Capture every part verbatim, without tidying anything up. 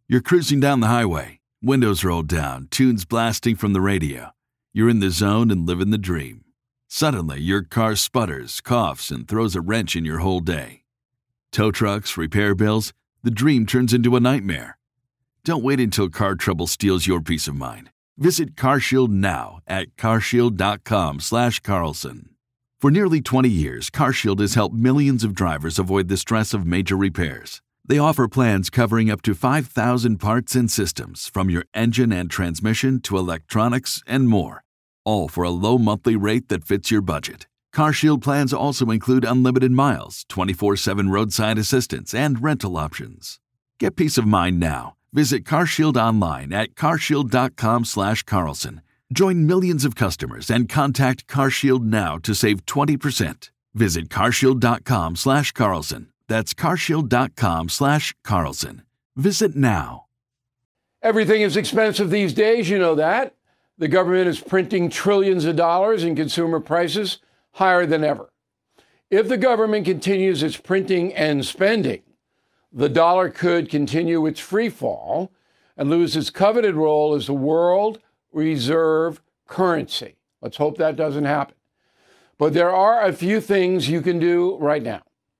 You're cruising down the highway, windows rolled down, tunes blasting from the radio. You're in the zone and living the dream. Suddenly, your car sputters, coughs, and throws a wrench in your whole day. Tow trucks, repair bills, the dream turns into a nightmare. Don't wait until car trouble steals your peace of mind. Visit CarShield now at carshield.com slash Carlson. For nearly twenty years, CarShield has helped millions of drivers avoid the stress of major repairs. They offer plans covering up to five thousand parts and systems, from your engine and transmission to electronics and more, all for a low monthly rate that fits your budget. CarShield plans also include unlimited miles, twenty-four seven roadside assistance, and rental options. Get peace of mind now. Visit CarShield online at carshield.com slash Carlson. Join millions of customers and contact CarShield now to save twenty percent. Visit carshield.com slash Carlson. That's carshield.com slash Carlson. Visit now. Everything is expensive these days, you know that. The government is printing trillions of dollars and consumer prices higher than ever. If the government continues its printing and spending, the dollar could continue its free fall and lose its coveted role as the world reserve currency. Let's hope that doesn't happen. But there are a few things you can do right now.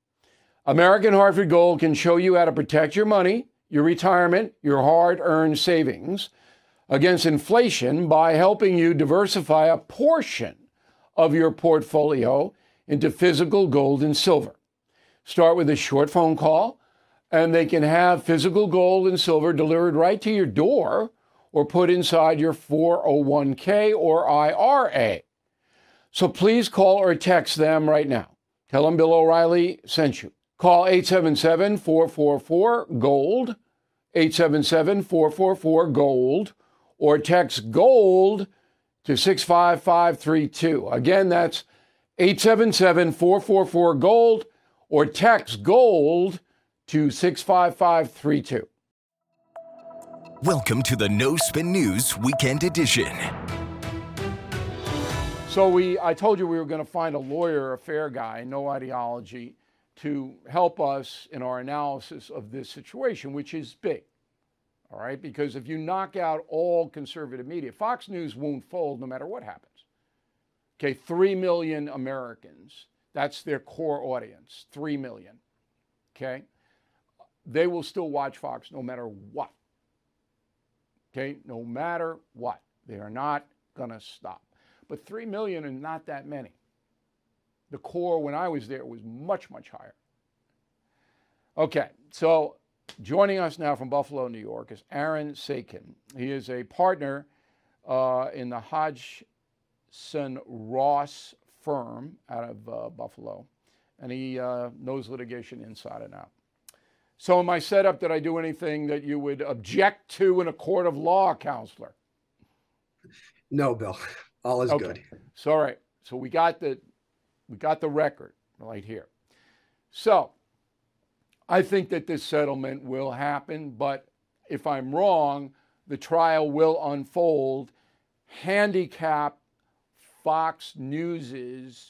American Hartford Gold can show you how to protect your money, your retirement, your hard-earned savings against inflation by helping you diversify a portion of your portfolio into physical gold and silver. Start with a short phone call, and they can have physical gold and silver delivered right to your door or put inside your four oh one k or I R A. So please call or text them right now. Tell them Bill O'Reilly sent you. Call eight seven seven, four four four, GOLD, eight seven seven, four four four, GOLD, or text GOLD to six five five three two. Again, that's eight seven seven, four four four, GOLD, or text GOLD to six five five three two. Welcome to the No Spin News Weekend Edition. So we, I told you we were going to find a lawyer, a fair guy, no ideology, to help us in our analysis of this situation, which is big. All right, because if you knock out all conservative media, Fox News won't fold no matter what happens. Okay, three million Americans, that's their core audience, three million. Okay, they will still watch Fox no matter what. Okay, no matter what. They are not going to stop. But three million are not that many. The core, when I was there, was much, much higher. Okay, so joining us now from Buffalo, New York, is Aaron Sakin. He is a partner uh, in the Hodgson Ross firm out of uh, Buffalo, and he uh, knows litigation inside and out. So in my setup, did I do anything that you would object to in a court of law, counselor? No, Bill. All is okay. good. So, all right. So we got the we got the record right here. So I think that this settlement will happen, but if I'm wrong, the trial will unfold. Handicap Fox News's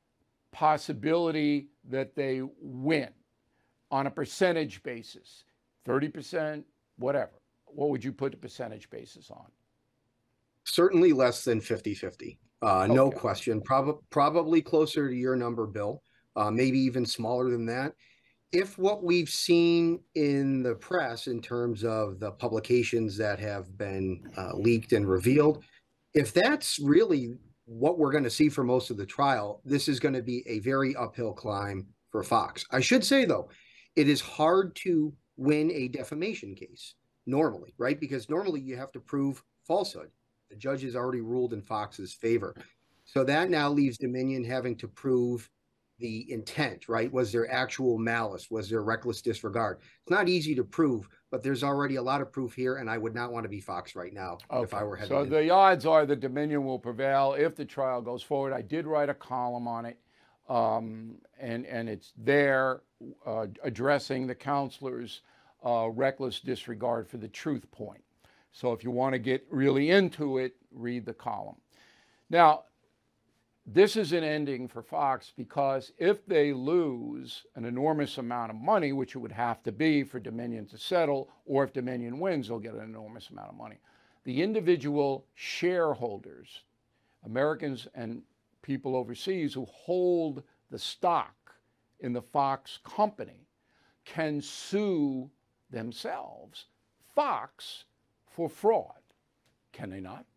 possibility that they win on a percentage basis, thirty percent, whatever. What would you put the percentage basis on? Certainly less than fifty-fifty. Uh, okay. No question. Prob- probably closer to your number, Bill. Uh, maybe even smaller than that. If what we've seen in the press in terms of the publications that have been uh, leaked and revealed, if that's really what we're going to see for most of the trial, this is going to be a very uphill climb for Fox. I should say, though, it is hard to win a defamation case normally, right? Because normally you have to prove falsehood. The judge has already ruled in Fox's favor. So that now leaves Dominion having to prove the intent, right? Was there actual malice? Was there reckless disregard? It's not easy to prove, but there's already a lot of proof here, and I would not want to be Fox right now okay. if I were headed So in. the odds are that Dominion will prevail if the trial goes forward. I did write a column on it, um, and, and it's there uh, addressing the counselor's uh, reckless disregard for the truth point. So if you want to get really into it, read the column. Now, this is an ending for Fox, because if they lose an enormous amount of money, which it would have to be for Dominion to settle, or if Dominion wins, they'll get an enormous amount of money. The individual shareholders, Americans and people overseas who hold the stock in the Fox company, can sue themselves, Fox, for fraud. Can they not?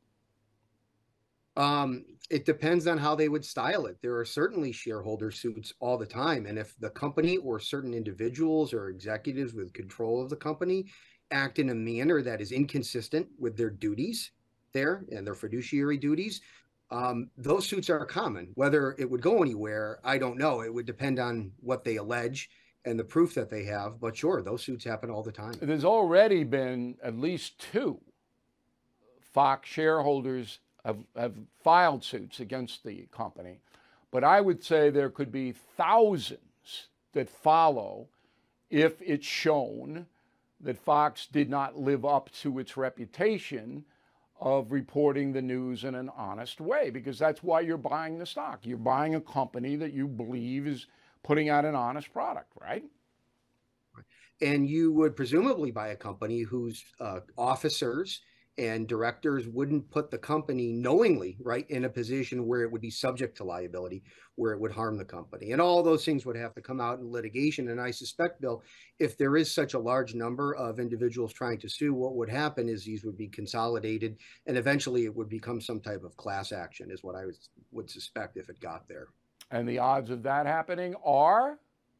Um, it depends on how they would style it. There are certainly shareholder suits all the time. And if the company or certain individuals or executives with control of the company act in a manner that is inconsistent with their duties there and their fiduciary duties, um, those suits are common. Whether it would go anywhere, I don't know. It would depend on what they allege and the proof that they have. But sure, those suits happen all the time. There's already been at least two Fox shareholders have, have filed suits against the company. But I would say there could be thousands that follow if it's shown that Fox did not live up to its reputation of reporting the news in an honest way, because that's why you're buying the stock. You're buying a company that you believe is putting out an honest product, right? And you would presumably buy a company whose uh, officers and directors wouldn't put the company knowingly, right, in a position where it would be subject to liability, where it would harm the company. And all those things would have to come out in litigation. And I suspect, Bill, if there is such a large number of individuals trying to sue, what would happen is these would be consolidated, and eventually it would become some type of class action, is what I would, would suspect if it got there. And the odds of that happening are?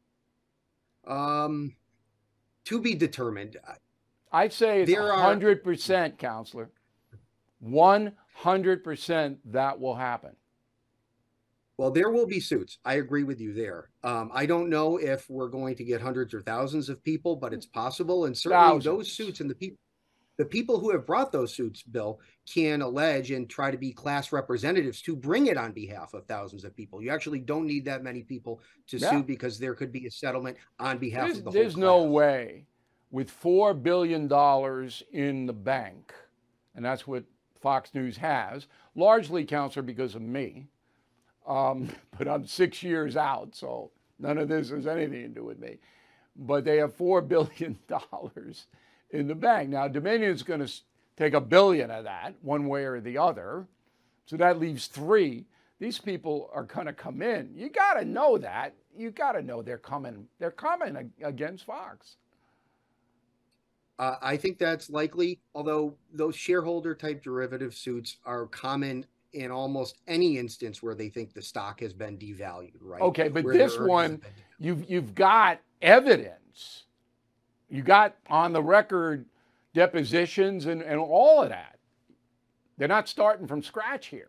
Um, to be determined. I'd say it's There one hundred percent, Counselor. one hundred percent that will happen. Well, there will be suits. I agree with you there. Um, I don't know if we're going to get hundreds or thousands of people, but it's possible. And certainly Thousands. Those suits and the people, the people who have brought those suits, Bill, can allege and try to be class representatives to bring it on behalf of thousands of people. You actually don't need that many people to Yeah. sue, because there could be a settlement on behalf There's, of the whole there's no class. way, with four billion dollars in the bank, and that's what Fox News has, largely, Counselor, because of me, um, but I'm six years out, so none of this has anything to do with me. But they have four billion dollars in the bank. Now, Dominion's going to take a billion of that, one way or the other, so that leaves three. These people are going to come in. You got to know that. You got to know they're coming. They're coming against Fox. Uh, I think that's likely, although those shareholder type derivative suits are common in almost any instance where they think the stock has been devalued, right? Okay, but Where this their earnings one, have been devalued. you've, you've got evidence. You got on the record depositions and, and all of that. They're not starting from scratch here.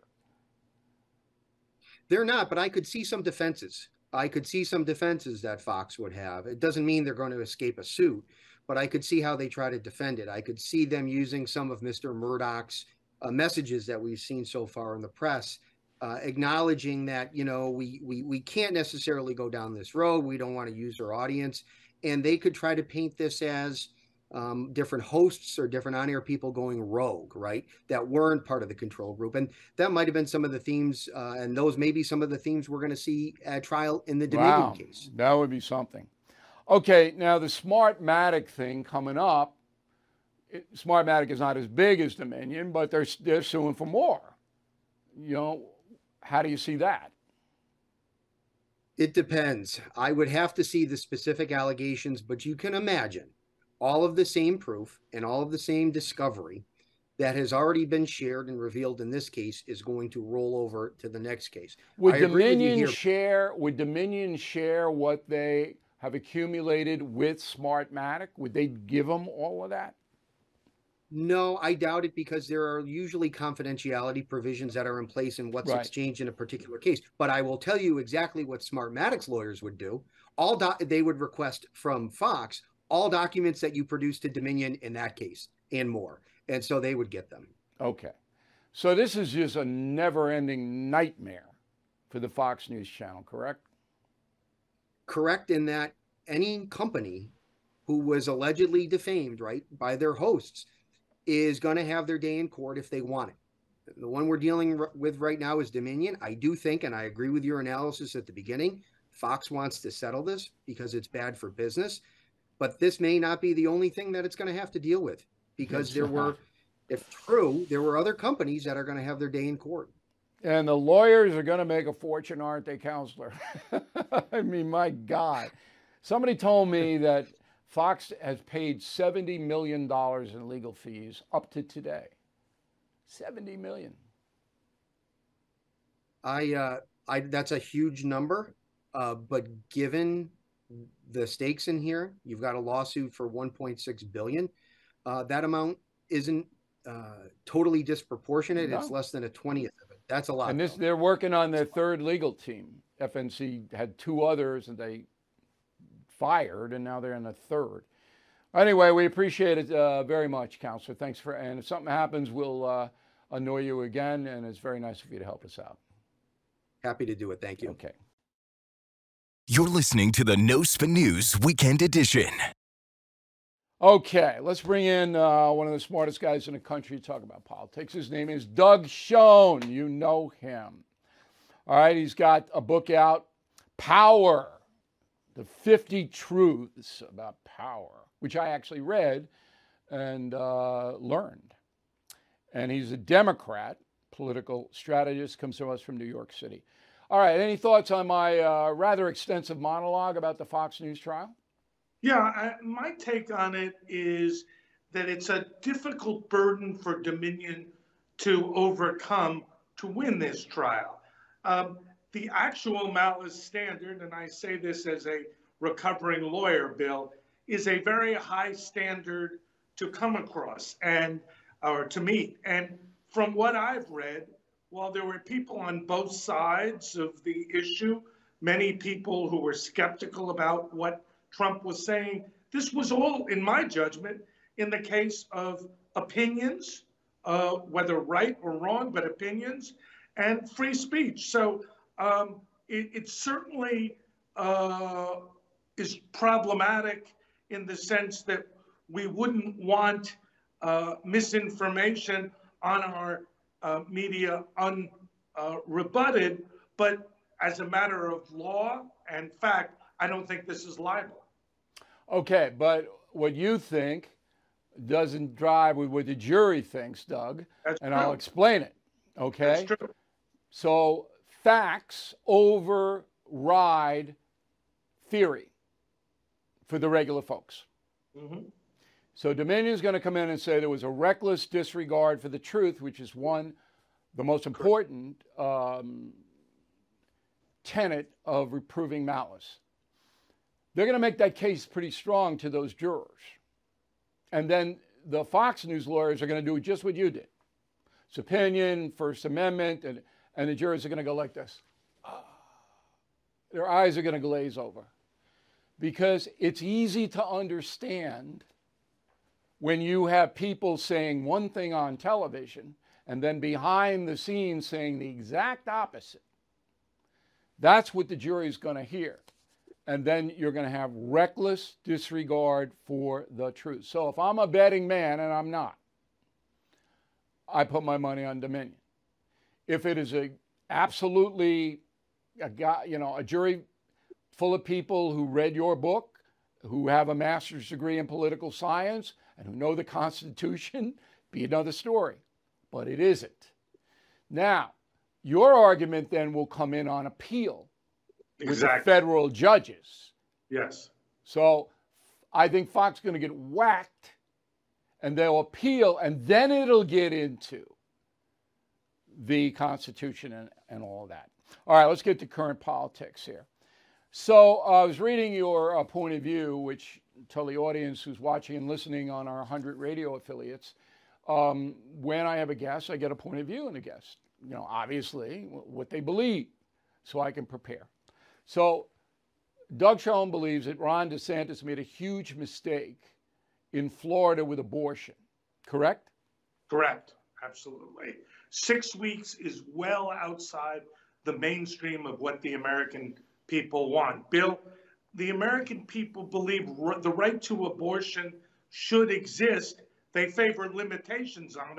They're not, but I could see some defenses. I could see some defenses that Fox would have. It doesn't mean they're going to escape a suit, but I could see how they try to defend it. I could see them using some of Mister Murdoch's uh, messages that we've seen so far in the press, uh, acknowledging that, you know, we, we, we can't necessarily go down this road. We don't want to use our audience. And they could try to paint this as um, different hosts or different on-air people going rogue, right? That weren't part of the control group. And that might have been some of the themes, uh, and those may be some of the themes we're going to see at trial in the Dominion Wow, case. that would be something. Okay, now the Smartmatic thing coming up. It, Smartmatic is not as big as Dominion, but they're they're suing for more. You know, how do you see that? It depends. I would have to see the specific allegations, but you can imagine all of the same proof and all of the same discovery that has already been shared and revealed in this case is going to roll over to the next case. Would I agree with you Dominion here. share? Would Dominion share what they have accumulated with Smartmatic? Would they give them all of that? No, I doubt it, because there are usually confidentiality provisions that are in place in what's Right. exchanged in a particular case. But I will tell you exactly what Smartmatic's lawyers would do. All do- they would request from Fox all documents that you produced to Dominion in that case and more. And so they would get them. Okay. So this is just a never-ending nightmare for the Fox News channel, correct? Correct in that any company who was allegedly defamed, right, by their hosts is going to have their day in court if they want it. The one we're dealing with right now is Dominion. I do think, and I agree with your analysis at the beginning, Fox wants to settle this because it's bad for business. But this may not be the only thing that it's going to have to deal with, because It's there not. were, if true, there were other companies that are going to have their day in court. And the lawyers are going to make a fortune, aren't they, Counselor? I mean, my God. Somebody told me that Fox has paid seventy million dollars in legal fees up to today. seventy million dollars. I, uh, I, that's a huge number, uh, but given the stakes in here, you've got a lawsuit for one point six billion dollars. Uh, that amount isn't uh, totally disproportionate. No. It's less than a twentieth of it. That's a lot. And this, though. they're working on their third legal team. F N C had two others and they fired, and now they're in a third. Anyway, we appreciate it uh, very much, Counselor. Thanks for, and if something happens, we'll uh, annoy you again, and it's very nice of you to help us out. Happy to do it. Thank you. Okay. You're listening to the No Spin News Weekend Edition. Okay, let's bring in uh, one of the smartest guys in the country to talk about politics. His name is Doug Schoen. You know him. All right, he's got a book out, Power, the fifty Truths About Power, which I actually read and uh, learned. And he's a Democrat, political strategist, comes to us from New York City. All right, any thoughts on my uh, rather extensive monologue about the Fox News trial? Yeah, I, my take on it is that it's a difficult burden for Dominion to overcome to win this trial. Um, the actual malice standard, and I say this as a recovering lawyer, Bill, is a very high standard to come across and or to meet. And from what I've read, while there were people on both sides of the issue, many people who were skeptical about what Trump was saying, this was all, in my judgment, in the case of opinions, uh, whether right or wrong, but opinions, and free speech. So um, it, it certainly uh, is problematic in the sense that we wouldn't want uh, misinformation on our uh, media unrebutted, uh, but as a matter of law and fact, I don't think this is libel. Okay, but what you think doesn't drive with what the jury thinks, Doug, That's and true. I'll explain it, okay? That's true. So facts override theory for the regular folks. Mm-hmm. So Dominion's going to come in and say there was a reckless disregard for the truth, which is one, the most important um, tenet of reproving malice. They're going to make that case pretty strong to those jurors. And then the Fox News lawyers are going to do just what you did. It's opinion, First Amendment, and, and the jurors are going to go like this. Their eyes are going to glaze over. Because it's easy to understand when you have people saying one thing on television and then behind the scenes saying the exact opposite. That's what the jury's going to hear. And then you're going to have reckless disregard for the truth. So if I'm a betting man, and I'm not, I put my money on Dominion. If it is a absolutely a guy, you know, a jury full of people who read your book, who have a master's degree in political science, and who know the Constitution, be another story. But it isn't. Now, your argument then will come in on appeal. With Exactly. the federal judges. Yes. So I think Fox is going to get whacked and they'll appeal, and then it'll get into the Constitution and, and all of that. All right, let's get to current politics here. So uh, I was reading your uh, point of view, which tell the audience who's watching and listening on our one hundred radio affiliates, um, when I have a guest, I get a point of view in a guest. You know, obviously, what they believe, so I can prepare. So Doug Schoen believes that Ron DeSantis made a huge mistake in Florida with abortion, correct? Correct. Absolutely. Six weeks is well outside the mainstream of what the American people want. Bill, the American people believe r- the right to abortion should exist. They favor limitations on it,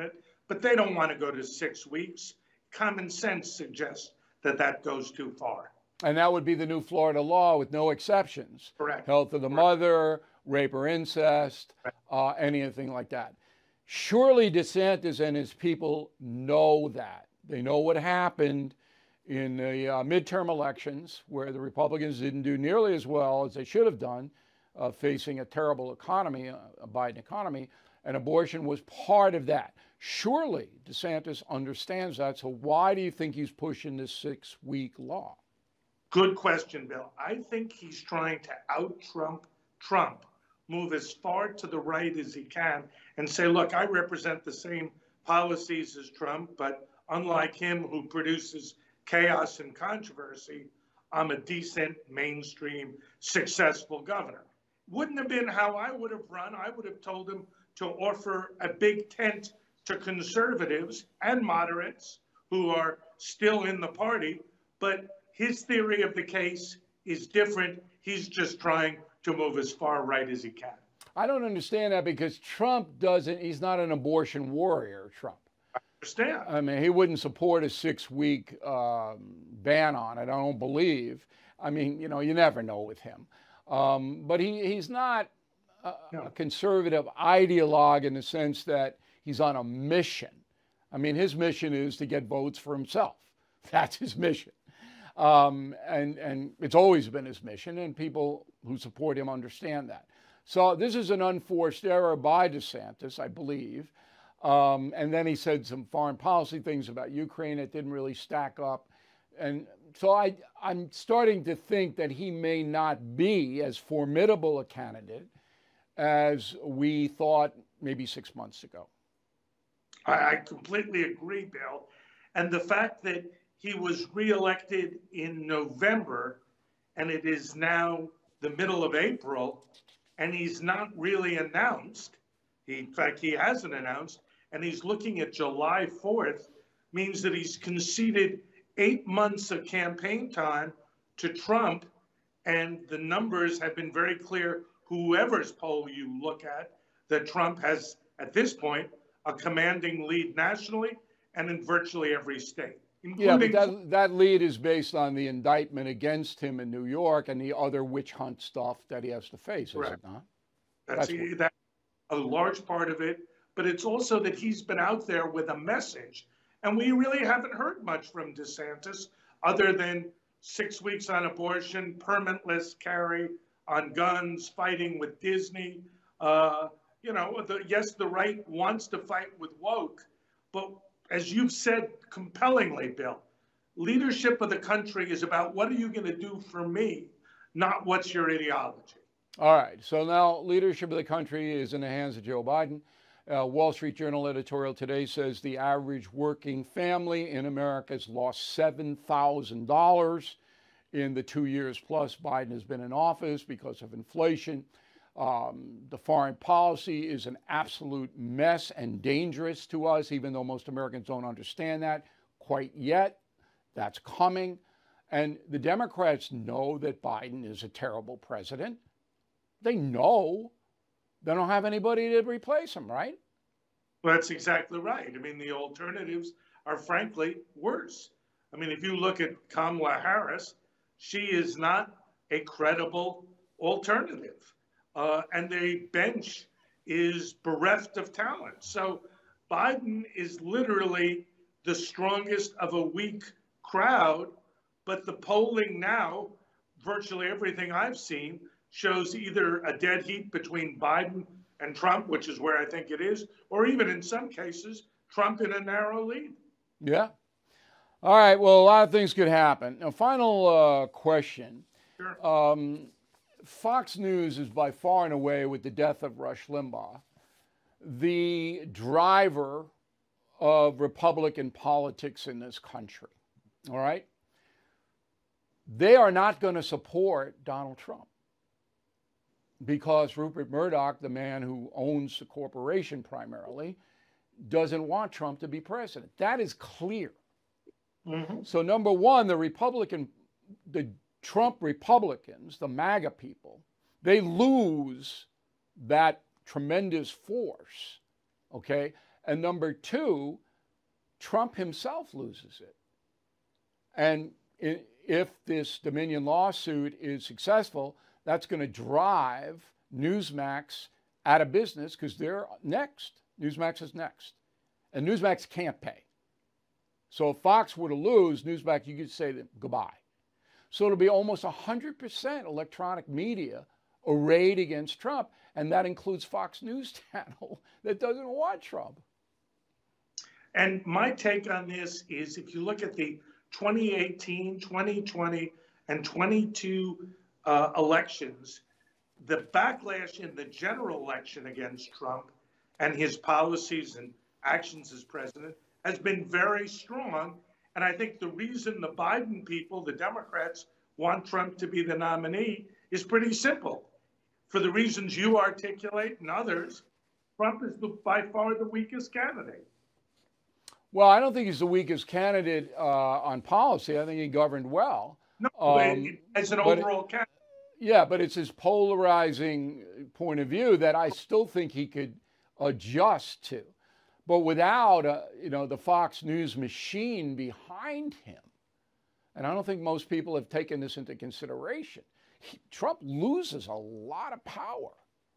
but they don't want to go to six weeks. Common sense suggests that that goes too far. And that would be the new Florida law with no exceptions. Correct. Health of the Correct. mother, rape or incest, uh, anything like that. Surely DeSantis and his people know that. They know what happened in the uh, midterm elections where the Republicans didn't do nearly as well as they should have done, uh, facing a terrible economy, uh, a Biden economy, and abortion was part of that. Surely DeSantis understands that. So why do you think he's pushing this six-week law? Good question, Bill. I think he's trying to out-Trump Trump, move as far to the right as he can, and say, look, I represent the same policies as Trump, but unlike him who produces chaos and controversy, I'm a decent, mainstream, successful governor. Wouldn't have been how I would have run. I would have told him to offer a big tent to conservatives and moderates who are still in the party, but his theory of the case is different. He's just trying to move as far right as he can. I don't understand that because Trump doesn't, he's not an abortion warrior, Trump. I understand. I mean, he wouldn't support a six-week um, ban on it, I don't believe. I mean, you know, you never know with him. Um, but he, he's not a, No. a conservative ideologue in the sense that he's on a mission. I mean, his mission is to get votes for himself. That's his mission. Um, and, and it's always been his mission, and people who support him understand that. So this is an unforced error by DeSantis, I believe. Um, and then he said some foreign policy things about Ukraine that didn't really stack up. And so I, I'm starting to think that he may not be as formidable a candidate as we thought maybe six months ago. I, I completely agree, Bill. And the fact that he was reelected in November, and it is now the middle of April, and he's not really announced. He, in fact, he hasn't announced, and he's looking at July fourth, means that he's conceded eight months of campaign time to Trump, and the numbers have been very clear, whoever's poll you look at, that Trump has, at this point, a commanding lead nationally and in virtually every state. Yeah, but that, that lead is based on the indictment against him in New York and the other witch hunt stuff that he has to face, is it not? That's, That's what... that's a large part of it, but it's also that he's been out there with a message, and we really haven't heard much from DeSantis other than six weeks on abortion, permitless carry on guns, fighting with Disney. Uh, you know, the, yes, the right wants to fight with woke, but as you've said compellingly, Bill, leadership of the country is about what are you going to do for me, not what's your ideology. All right. So now leadership of the country is in the hands of Joe Biden. Uh, Wall Street Journal editorial today says the average working family in America has lost seven thousand dollars in the two years plus Biden has been in office because of inflation. Um, the foreign policy is an absolute mess and dangerous to us, even though most Americans don't understand that quite yet. That's coming. And the Democrats know that Biden is a terrible president. They know they don't have anybody to replace him, right? Well, that's exactly right. I mean, the alternatives are frankly worse. I mean, if you look at Kamala Harris, she is not a credible alternative. Uh, and the bench is bereft of talent. So Biden is literally the strongest of a weak crowd, but the polling now, virtually everything I've seen, shows either a dead heat between Biden and Trump, which is where I think it is, or even in some cases, Trump in a narrow lead. Yeah. All right. Well, a lot of things could happen. Now, final uh, question. Sure. Um, Fox News is by far and away, with the death of Rush Limbaugh, the driver of Republican politics in this country. All right? They are not going to support Donald Trump because Rupert Murdoch, the man who owns the corporation primarily, doesn't want Trump to be president. That is clear. Mm-hmm. So number one, the Republican, the Trump Republicans, the MAGA people, they lose that tremendous force, okay? And number two, Trump himself loses it. And if this Dominion lawsuit is successful, that's going to drive Newsmax out of business because they're next. Newsmax is next. And Newsmax can't pay. So if Fox were to lose, Newsmax, you could say that goodbye. So it'll be almost one hundred percent electronic media arrayed against Trump. And that includes Fox News Channel that doesn't want Trump. And my take on this is if you look at the twenty eighteen, twenty twenty, and twenty-two uh, elections, the backlash in the general election against Trump and his policies and actions as president has been very strong. And I think the reason the Biden people, the Democrats, want Trump to be the nominee is pretty simple. For the reasons you articulate and others, Trump is the, by far the weakest candidate. Well, I don't think he's the weakest candidate uh, on policy. I think he governed well. No, um, as an overall it, candidate. Yeah, but it's his polarizing point of view that I still think he could adjust to. But without, uh, you know, the Fox News machine behind him, and I don't think most people have taken this into consideration, he, Trump loses a lot of power.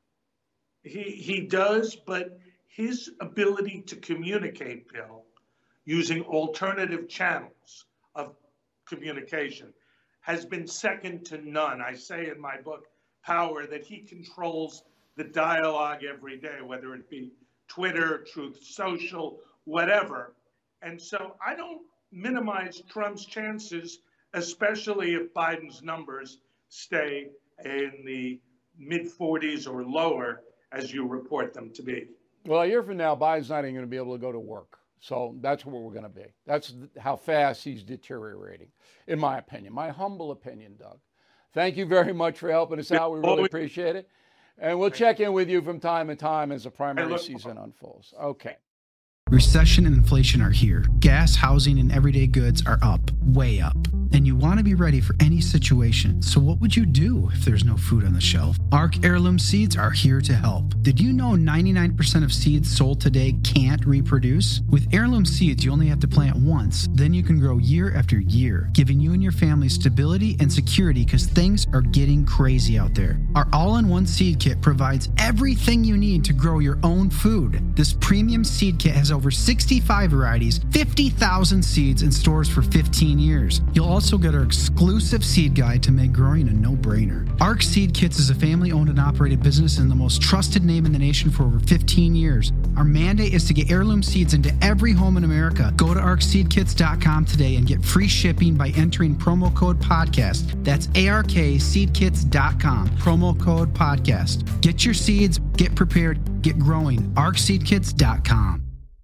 He he does, but his ability to communicate, Bill, using alternative channels of communication has been second to none. I say in my book, Power, that he controls the dialogue every day, whether it be Twitter, Truth Social, whatever. And so I don't minimize Trump's chances, especially if Biden's numbers stay in the mid forties or lower, as you report them to be. Well, a year from now, Biden's not even going to be able to go to work. So that's where we're going to be. That's how fast he's deteriorating, in my opinion, my humble opinion, Doug. Thank you very much for helping us out. We really appreciate it. And we'll check in with you from time to time as the primary season unfolds. Okay. Recession and inflation are here. Gas, housing, and everyday goods are up, way up. And you want to be ready for any situation. So what would you do if there's no food on the shelf? Arc Heirloom Seeds are here to help. Did you know ninety-nine percent of seeds sold today can't reproduce? With Heirloom Seeds, you only have to plant once. Then you can grow year after year, giving you and your family stability and security because things are getting crazy out there. Our all-in-one seed kit provides everything you need to grow your own food. This premium seed kit has over sixty-five varieties, fifty thousand seeds, and stores for fifteen years. You'll also get our exclusive seed guide to make growing a no-brainer. Arc Seed Kits is a family-owned and operated business and the most trusted name in the nation for over fifteen years. Our mandate is to get heirloom seeds into every home in America. Go to arc seed kits dot com today and get free shipping by entering promo code podcast. That's A R K seed kits dot com, promo code podcast. Get your seeds, get prepared, get growing. arc seed kits dot com.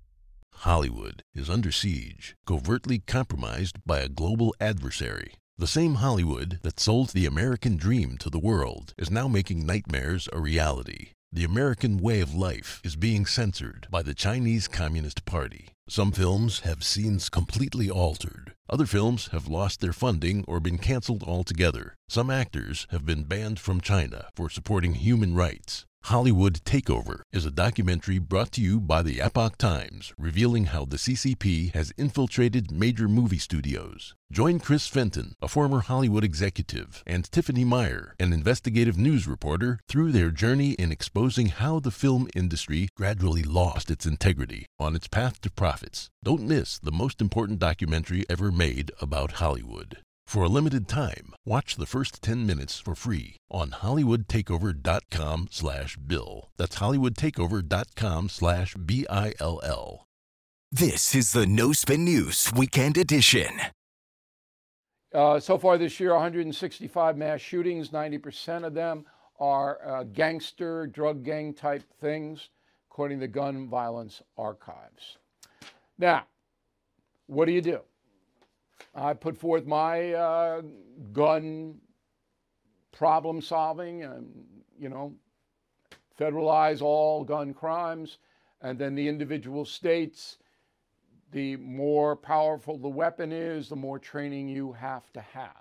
Hollywood is under siege, covertly compromised by a global adversary. The same Hollywood that sold the American dream to the world is now making nightmares a reality. The American way of life is being censored by the Chinese Communist Party. Some films have scenes completely altered. Other films have lost their funding or been canceled altogether. Some actors have been banned from China for supporting human rights. Hollywood Takeover is a documentary brought to you by the Epoch Times, revealing how the C C P has infiltrated major movie studios. Join Chris Fenton, a former Hollywood executive, and Tiffany Meyer, an investigative news reporter, through their journey in exposing how the film industry gradually lost its integrity on its path to profits. Don't miss the most important documentary ever made about Hollywood. For a limited time, watch the first ten minutes for free on hollywood takeover dot com slash bill. That's hollywood takeover dot com slash B I L L. This is the No Spin News Weekend Edition. Uh, so far this year, one hundred sixty-five mass shootings. ninety percent of them are uh, gangster, drug gang type things, according to Gun Violence Archives. Now, what do you do? I put forth my uh, gun problem solving and, you know, federalize all gun crimes, and then the individual states, the more powerful the weapon is, the more training you have to have.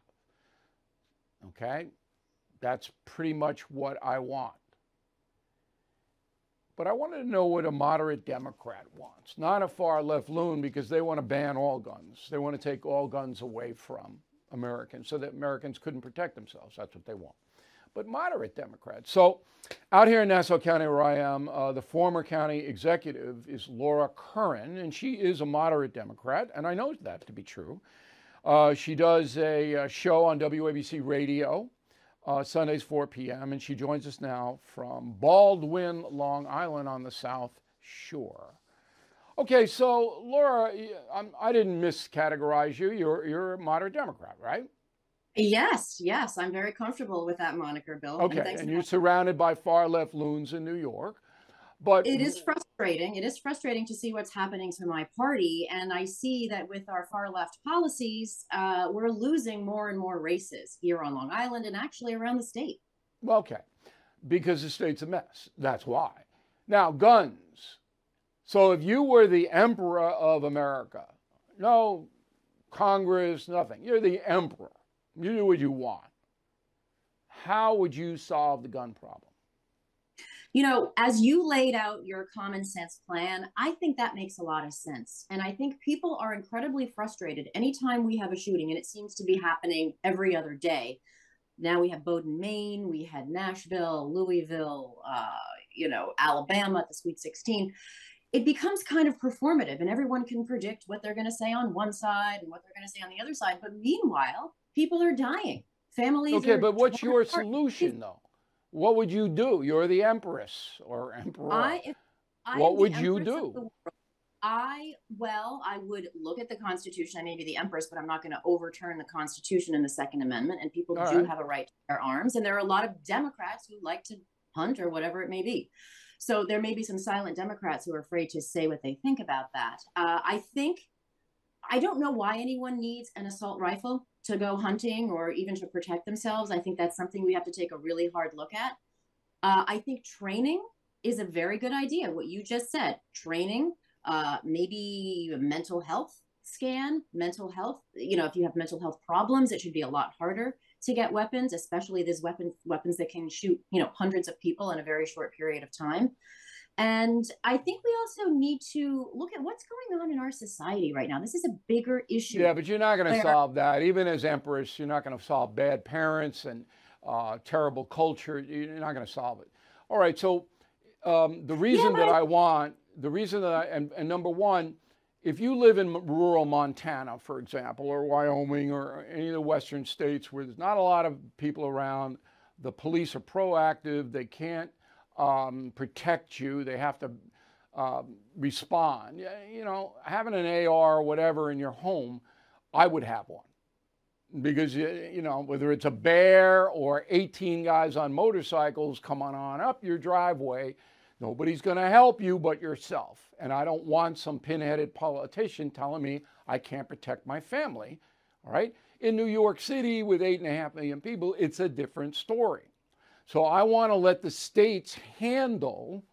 Okay? That's pretty much what I want. but I wanted to know what a moderate Democrat wants, not a far left loon, because they want to ban all guns. They want to take all guns away from Americans so that Americans couldn't protect themselves. That's what they want. But moderate Democrats. So out here in Nassau County, where I am, uh, the former county executive is Laura Curran, and she is a moderate Democrat, and I know that to be true. Uh, she does a, a show on W A B C Radio, uh, Sundays, four p.m., and she joins us now from Baldwin, Long Island on the South Shore. Okay, so Laura, I'm, I didn't miscategorize you. You're, you're a moderate Democrat, right? Yes, yes, I'm very comfortable with that moniker, Bill. Okay, and, and you're surrounded by far left loons in New York. But it is frustrating. It is frustrating to see what's happening to my party. And I see that with our far left policies, uh, we're losing more and more races here on Long Island and actually around the state. Okay, because the state's a mess. That's why. Now, guns. So if you were the emperor of America, no Congress, nothing, you're the emperor. You do what you want. How would you solve the gun problem? You know, as you laid out your common sense plan, I think that makes a lot of sense. And I think people are incredibly frustrated anytime we have a shooting, and it seems to be happening every other day. Now we have Bowdoin, Maine, we had Nashville, Louisville, uh, you know, Alabama at the Sweet sixteen. It becomes kind of performative, and everyone can predict what they're going to say on one side and what they're going to say on the other side. But meanwhile, people are dying. Families Okay, are but what's torn your apart. solution, though? What would you do? You're the empress or emperor. I, if I what am would the you empress of do? the world, I, well, I would look at the Constitution. I may be the empress, but I'm not going to overturn the Constitution and the Second Amendment. And people All do right. have a right to bear arms. And there are a lot of Democrats who like to hunt or whatever it may be. So there may be some silent Democrats who are afraid to say what they think about that. Uh, I think, I don't know why anyone needs an assault rifle to go hunting or even to protect themselves. I think that's something we have to take a really hard look at. Uh, I think training is a very good idea. What you just said, training, uh, maybe a mental health scan, mental health, you know, if you have mental health problems, it should be a lot harder to get weapons, especially these weapons, weapons that can shoot, you know, hundreds of people in a very short period of time. And I think we also need to look at what's going on in our society right now. This is a bigger issue. Yeah, but you're not going to Where- solve that. Even as empress, you're not going to solve bad parents and uh, terrible culture. You're not going to solve it. All right, so um, the reason Yeah, that but- I want, the reason that I, and, and number one, if you live in rural Montana, for example, or Wyoming, or any of the western states where there's not a lot of people around, the police are proactive, they can't um, protect you, they have to um, respond. Yeah, you know, having an A R or whatever in your home, I would have one. Because, you know, whether it's a bear or eighteen guys on motorcycles coming on up your driveway, nobody's going to help you but yourself. And I don't want some pinheaded politician telling me I can't protect my family. All right. In New York City with eight and a half million people, it's a different story. So I want to let the states handle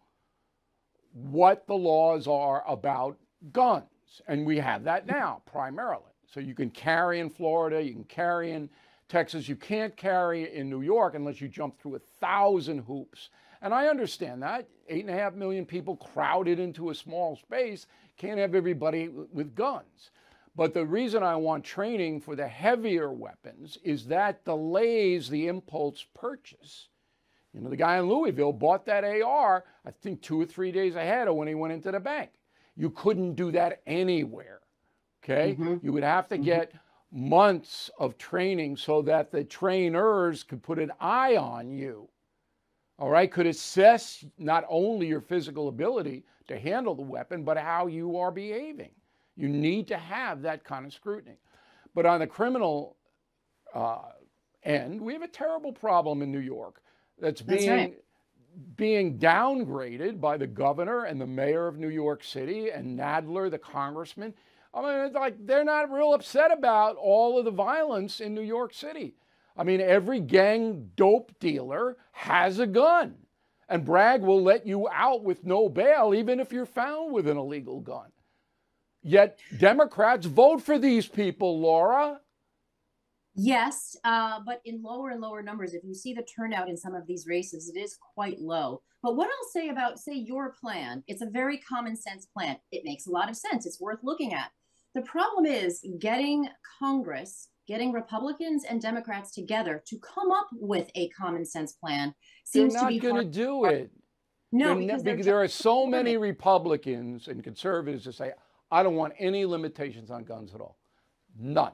what the laws are about guns. And we have that now primarily. So you can carry in Florida, you can carry in Texas. You can't carry in New York unless you jump through a thousand hoops. And I understand that. Eight and a half million people crowded into a small space, can't have everybody with guns. But the reason I want training for the heavier weapons is that delays the impulse purchase. You know, the guy in Louisville bought that A R, I think two or three days ahead of when he went into the bank. You couldn't do that anywhere, okay? Mm-hmm. You would have to get months of training so that the trainers could put an eye on you. All right, could assess not only your physical ability to handle the weapon, but how you are behaving. You need to have that kind of scrutiny. But on the criminal uh, end, we have a terrible problem in New York that's being, That's right. being downgraded by the governor and the mayor of New York City and Nadler, the congressman. I mean, it's like they're not real upset about all of the violence in New York City. I mean, every gang dope dealer has a gun, and Bragg will let you out with no bail, even if you're found with an illegal gun. Yet Democrats vote for these people, Laura. Yes, uh, but in lower and lower numbers, if you see the turnout in some of these races, it is quite low. But what I'll say about, say, your plan, it's a very common sense plan. It makes a lot of sense. It's worth looking at. The problem is getting Congress, getting Republicans and Democrats together to come up with a common sense plan seems They're to be not going to do it. No, They're because ne- they're there are just so limit. many Republicans and conservatives that say, I don't want any limitations on guns at all. None.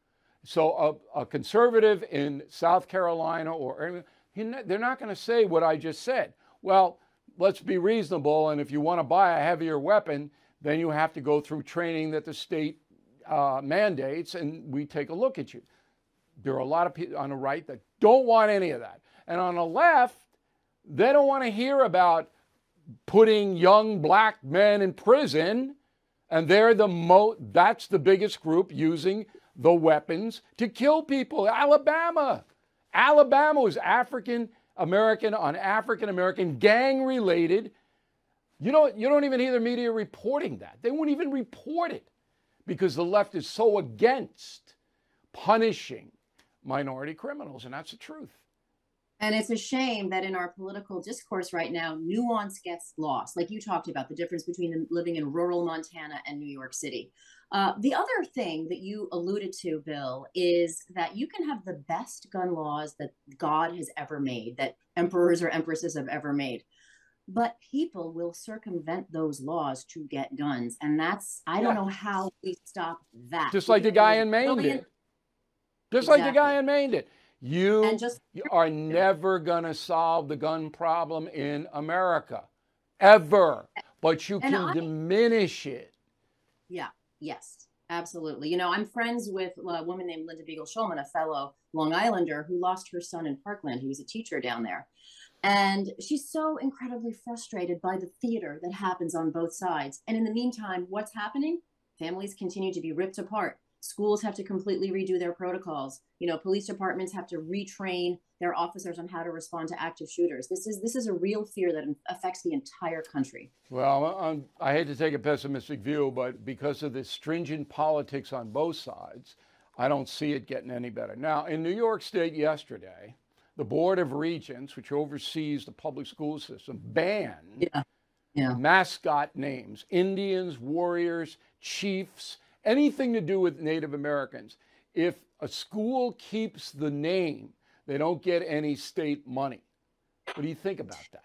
So a, a conservative in South Carolina or they're not going to say what I just said. Well, let's be reasonable, and if you want to buy a heavier weapon, then you have to go through training that the state uh, mandates, and we take a look at you. There are a lot of people on the right that don't want any of that. And on the left, they don't want to hear about putting young black men in prison, and they're the mo- that's the biggest group using the weapons to kill people. Alabama. Alabama was African American on African American, gang related. You don't, you don't even hear the media reporting that. They won't even report it because the left is so against punishing minority criminals, and that's the truth. And it's a shame that in our political discourse right now, nuance gets lost. Like you talked about, the difference between living in rural Montana and New York City. Uh, the other thing that you alluded to, Bill, is that you can have the best gun laws that God has ever made, that emperors or empresses have ever made. But people will circumvent those laws to get guns. And that's, I don't yeah. know how we stop that. Just like the guy in Maine did. Just exactly. like the guy in Maine did. You, just, you are never going to solve the gun problem in America, ever. But you can I, diminish it. Yeah, yes, absolutely. You know, I'm friends with a woman named Linda Beagle-Schulman, a fellow Long Islander who lost her son in Parkland. He was a teacher down there. And she's so incredibly frustrated by the theater that happens on both sides. And in the meantime, what's happening? Families continue to be ripped apart. Schools have to completely redo their protocols. You know, police departments have to retrain their officers on how to respond to active shooters. This is this is a real fear that affects the entire country. Well, I'm, I hate to take a pessimistic view, but because of the stringent politics on both sides, I don't see it getting any better. Now, in New York State yesterday, the Board of Regents, which oversees the public school system, banned yeah. Yeah. mascot names, Indians, warriors, chiefs, anything to do with Native Americans. If a school keeps the name, they don't get any state money. What do you think about that?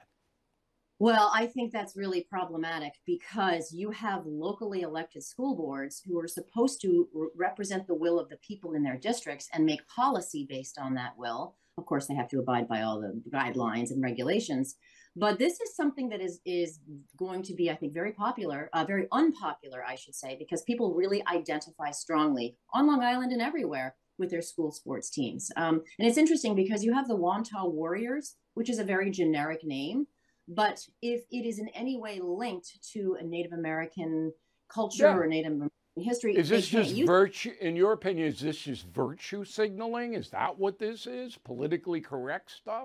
Well, I think that's really problematic because you have locally elected school boards who are supposed to re- represent the will of the people in their districts and make policy based on that will. Of course, they have to abide by all the guidelines and regulations. But this is something that is is going to be, I think, very popular, uh, very unpopular, I should say, because people really identify strongly on Long Island and everywhere with their school sports teams. Um, and it's interesting because you have the Wantagh Warriors, which is a very generic name. But if it is in any way linked to a Native American culture yeah. or Native American history, is this just virtue? In your opinion, is this just virtue signaling? Is that what this is? Politically correct stuff?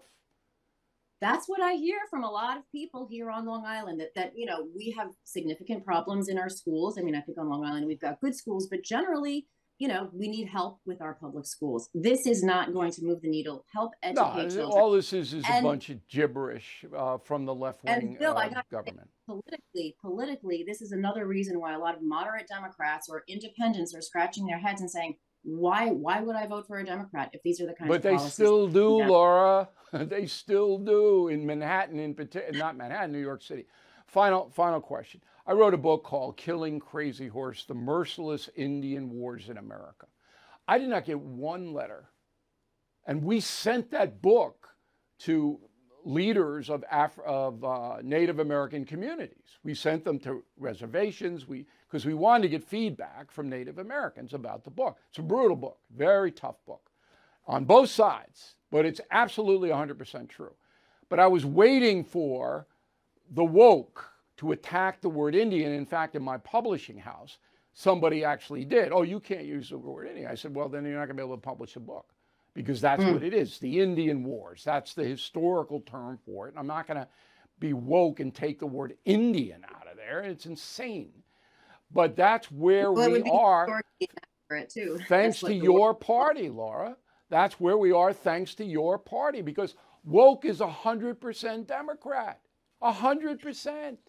That's what I hear from a lot of people here on Long Island, that, that, you know, we have significant problems in our schools. I mean, I think on Long Island, we've got good schools, but generally, you know, we need help with our public schools. This is not going to move the needle. Help educate no, children. All this is is and, a bunch of gibberish uh, from the left-wing Bill, uh, government. Politically, politically, this is another reason why a lot of moderate Democrats or independents are scratching their heads and saying, why why would I vote for a Democrat if these are the kinds but of they policies? Still do, Laura. They still do in Manhattan, in particular, not Manhattan, New York City. Final final question. I wrote a book called Killing Crazy Horse, The Merciless Indian Wars in America. I did not get one letter. And we sent that book to leaders of Af- of uh, Native American communities. We sent them to reservations we because we wanted to get feedback from Native Americans about the book. It's a brutal book, very tough book on both sides, but it's absolutely one hundred percent true. But I was waiting for the woke to attack the word Indian. In fact, in my publishing house, somebody actually did. Oh, you can't use the word Indian. I said, well, then you're not going to be able to publish a book because that's mm. what it is, the Indian Wars. That's the historical term for it. And I'm not going to be woke and take the word Indian out of there. It's insane. But that's where well, we are. for it too. Thanks to your party, Laura. That's where we are, thanks to your party, because woke is one hundred percent Democrat. one hundred percent.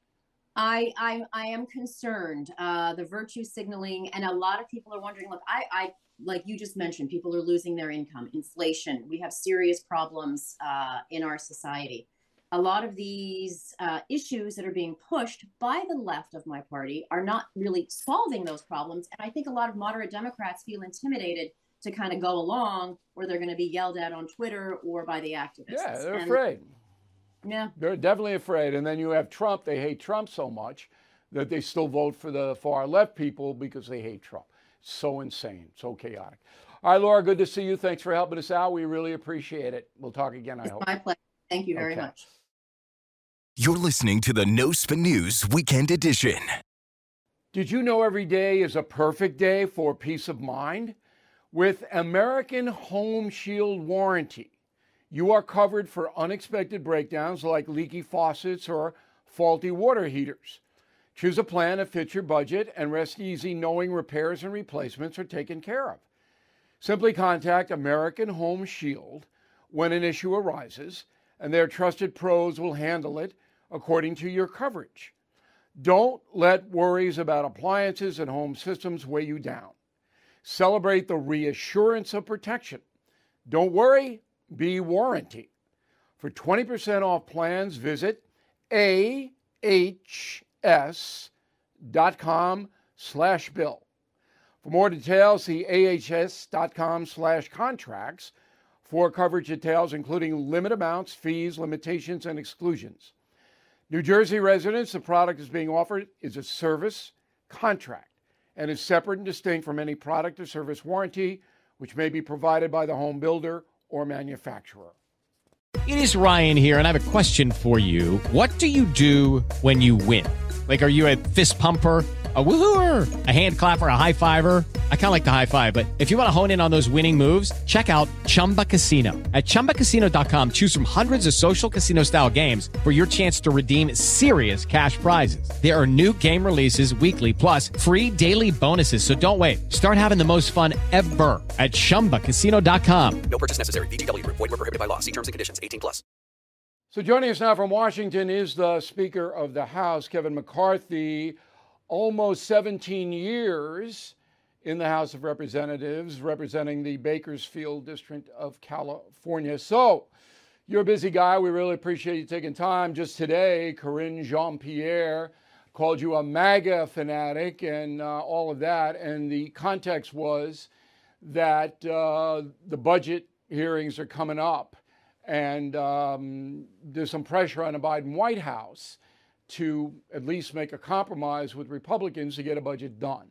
I, I, I am concerned, uh, the virtue signaling, and a lot of people are wondering, look, I, I, like you just mentioned, people are losing their income, inflation. We have serious problems uh, in our society. A lot of these uh, issues that are being pushed by the left of my party are not really solving those problems. And I think a lot of moderate Democrats feel intimidated to kind of go along, or they're going to be yelled at on Twitter or by the activists. Yeah, they're and, afraid. Yeah. They're definitely afraid. And then you have Trump. They hate Trump so much that they still vote for the far left people because they hate Trump. So insane, so chaotic. All right, Laura, good to see you. Thanks for helping us out. We really appreciate it. We'll talk again, I It's hope. my pleasure. Thank you very Okay. much. You're listening to the No Spin News Weekend Edition. Did you know every day is a perfect day for peace of mind? With American Home Shield Warranty, you are covered for unexpected breakdowns like leaky faucets or faulty water heaters. Choose a plan that fits your budget and rest easy knowing repairs and replacements are taken care of. Simply contact American Home Shield when an issue arises, and their trusted pros will handle it according to your coverage. Don't let worries about appliances and home systems weigh you down. Celebrate the reassurance of protection. Don't worry, be warranty. For twenty percent off plans, visit A H S dot com slash bill. For more details, see A H S dot com slash contracts for coverage details, including limit amounts, fees, limitations, and exclusions. New Jersey residents, the product is being offered is a service contract and is separate and distinct from any product or service warranty, which may be provided by the home builder or manufacturer. It is Ryan here, and I have a question for you. What do you do when you win? Like, are you a fist pumper, a woohooer, a hand clapper, a high fiver? I kind of like the high five, but if you want to hone in on those winning moves, check out Chumba Casino. At chumba casino dot com, choose from hundreds of social casino style games for your chance to redeem serious cash prizes. There are new game releases weekly, plus free daily bonuses. So don't wait. Start having the most fun ever at chumba casino dot com. No purchase necessary. V G W. Void where prohibited by law. See terms and conditions. eighteen plus. So joining us now from Washington is the Speaker of the House, Kevin McCarthy. Almost seventeen years in the House of Representatives, representing the Bakersfield District of California. So you're a busy guy. We really appreciate you taking time. Just today, Karine Jean-Pierre called you a MAGA fanatic and uh, all of that. And the context was that uh, the budget hearings are coming up, and um, there's some pressure on the Biden White House to at least make a compromise with Republicans to get a budget done.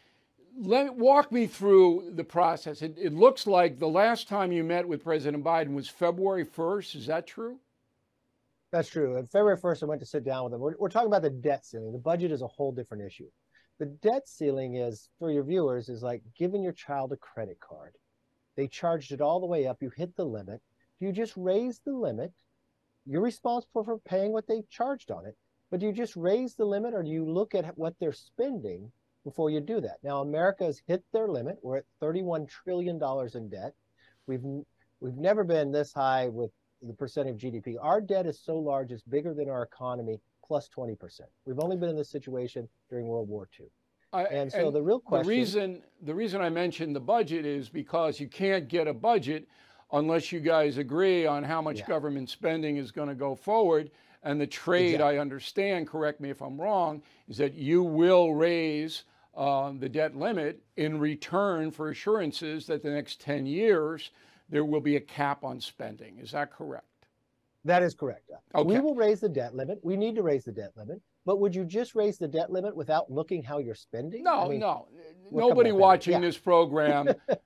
Let walk me through the process. It, it looks like the last time you met with President Biden was February first. Is that true? That's true. On February first, I went to sit down with him. We're, we're talking about the debt ceiling. The budget is a whole different issue. The debt ceiling is, for your viewers, is like giving your child a credit card. They charged it all the way up. You hit the limit. If you just raise the limit, you're responsible for paying what they charged on it. But do you just raise the limit, or do you look at what they're spending before you do that? Now, America has hit their limit. We're at thirty-one trillion dollars in debt. We've we've never been this high with the percent of G D P. Our debt is so large, it's bigger than our economy, plus twenty percent. We've only been in this situation during World War Two. I, and so and the real question... The reason, the reason I mentioned the budget is because you can't get a budget unless you guys agree on how much Yeah. government spending is going to go forward. And the trade, Exactly. I understand, correct me if I'm wrong, is that you will raise uh, the debt limit in return for assurances that the next ten years there will be a cap on spending. Is that correct? That is correct. Okay. We will raise the debt limit. We need to raise the debt limit. But would you just raise the debt limit without looking how you're spending? No, I mean, no. well, come Nobody on, watching yeah. this program,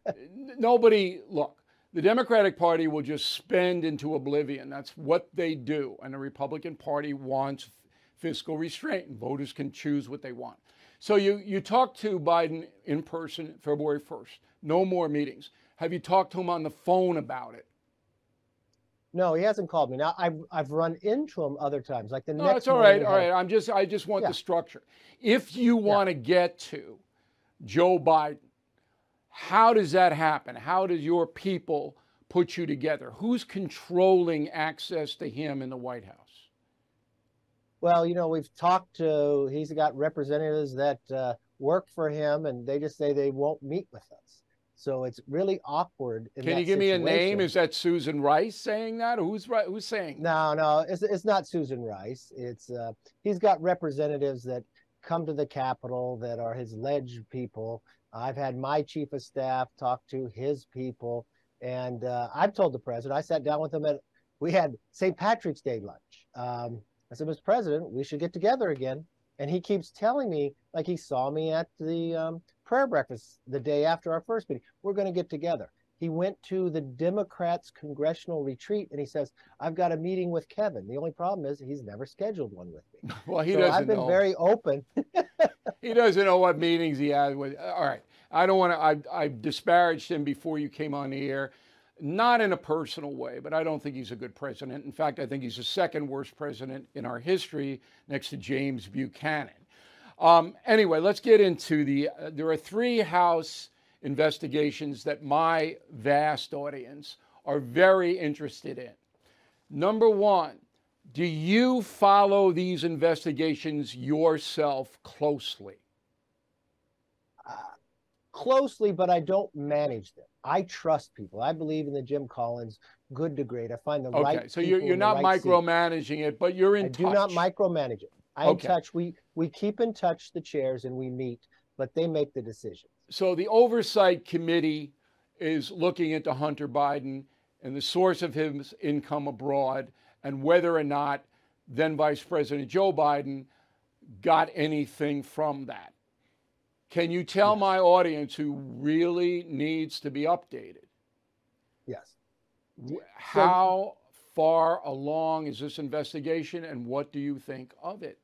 nobody, look, the Democratic Party will just spend into oblivion. That's what they do. And the Republican Party wants fiscal restraint, and voters can choose what they want. So you, you talked to Biden in person February first. No more meetings. Have you talked to him on the phone about it? No, he hasn't called me. Now, I've, I've run into him other times. Like the No, next that's all morning right. we All had right. a- I'm just, I just want Yeah. the structure. If you want to get to Joe Biden How does that happen? How does your people put you together? Who's controlling access to him in the White House? Well, you know, we've talked to, he's got representatives that uh, work for him, and they just say they won't meet with us. So it's really awkward. In Can you give situation. me a name? Is that Susan Rice saying that? Or who's right? Who's saying that? No, no, it's, it's not Susan Rice. It's uh, he's got representatives that come to the Capitol that are his ledge people. I've had my chief of staff talk to his people, and uh, I've told the president. I sat down with him at, we had Saint Patrick's Day lunch. Um, I said, Mister President, we should get together again. And he keeps telling me, like he saw me at the um, prayer breakfast the day after our first meeting, we're going to get together. He went to the Democrats' congressional retreat, and he says, I've got a meeting with Kevin. The only problem is he's never scheduled one with me. Well, he so doesn't I've been know. very open. He doesn't know what meetings he has with. All right. I don't want to, I, I disparaged him before you came on the air. Not in a personal way, but I don't think he's a good president. In fact, I think he's the second worst president in our history next to James Buchanan. Um, anyway, let's get into the, uh, there are three House investigations that my vast audience are very interested in. Number one, do you follow these investigations yourself closely? Uh, closely, but I don't manage them. I trust people. I believe in the Jim Collins, good to great. I find the okay, right. Okay, so you're, you're not right micromanaging seat. It, but you're in I touch. do not micromanage it. I'm okay. in touch. We we keep in touch the chairs and we meet, but they make the decisions. So the Oversight Committee is looking into Hunter Biden and the source of his income abroad and whether or not then Vice President Joe Biden got anything from that. Can you tell yes. my audience who really needs to be updated? Yes. How so, far along is this investigation and what do you think of it?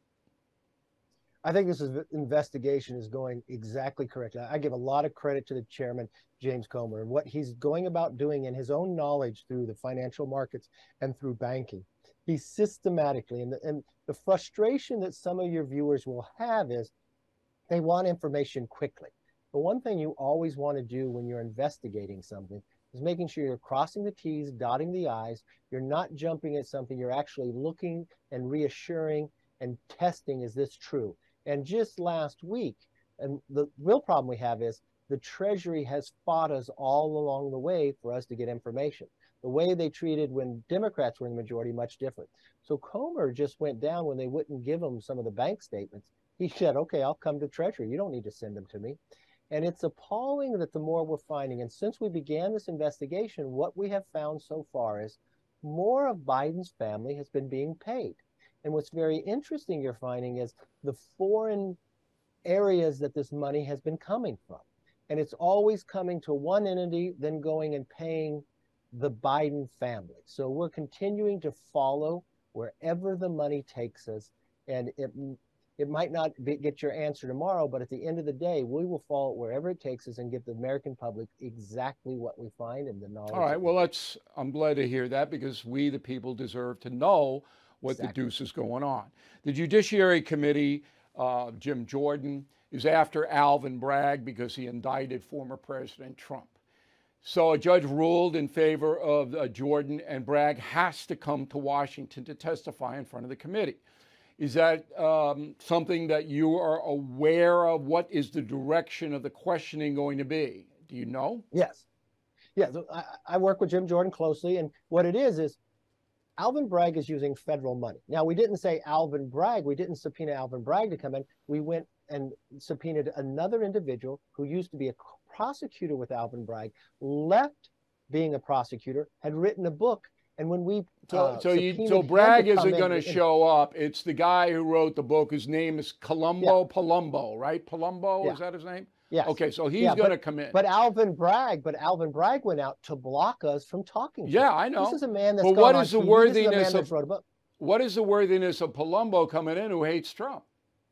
I think this is, investigation is going exactly correctly. I give a lot of credit to the chairman, James Comer, and what he's going about doing in his own knowledge through the financial markets and through banking. He's systematically, and the, and the frustration that some of your viewers will have is they want information quickly. The one thing you always want to do when you're investigating something is making sure you're crossing the T's, dotting the I's, you're not jumping at something, you're actually looking and reassuring and testing, is this true? And just last week, and the real problem we have is the Treasury has fought us all along the way for us to get information. The way they treated when Democrats were in the majority, much different. So Comer just went down when they wouldn't give him some of the bank statements. He said, okay, I'll come to Treasury. You don't need to send them to me. And it's appalling that the more we're finding, and since we began this investigation, what we have found so far is more of Biden's family has been being paid. And what's very interesting you're finding is the foreign areas that this money has been coming from. And it's always coming to one entity, then going and paying the Biden family. So we're continuing to follow wherever the money takes us. And it it might not be, get your answer tomorrow, but at the end of the day, we will follow it wherever it takes us and give the American public exactly what we find and the knowledge. All right, well, let's, I'm glad to hear that because we, the people, deserve to know what exactly. the deuce is going on. The Judiciary Committee, uh, Jim Jordan, is after Alvin Bragg because he indicted former President Trump. So a judge ruled in favor of uh, Jordan, and Bragg has to come to Washington to testify in front of the committee. Is that um, something that you are aware of? What is the direction of the questioning going to be? Do you know? Yes. Yes, I, I work with Jim Jordan closely, and what it is is Alvin Bragg is using federal money. Now, we didn't say Alvin Bragg. We didn't subpoena Alvin Bragg to come in. We went and subpoenaed another individual who used to be a prosecutor with Alvin Bragg, left being a prosecutor, had written a book. And when we so uh, so, you, so Bragg isn't going to show up. It's the guy who wrote the book. His name is Columbo yeah. Palumbo, right? Palumbo, yeah. is that his name? Yes. Okay, so he's yeah, going to come in. But Alvin Bragg, but Alvin Bragg went out to block us from talking. To yeah, him. I know. This is a man that's but gone what on is the T V. worthiness is a man of wrote a book. What is the worthiness of Palumbo coming in who hates Trump?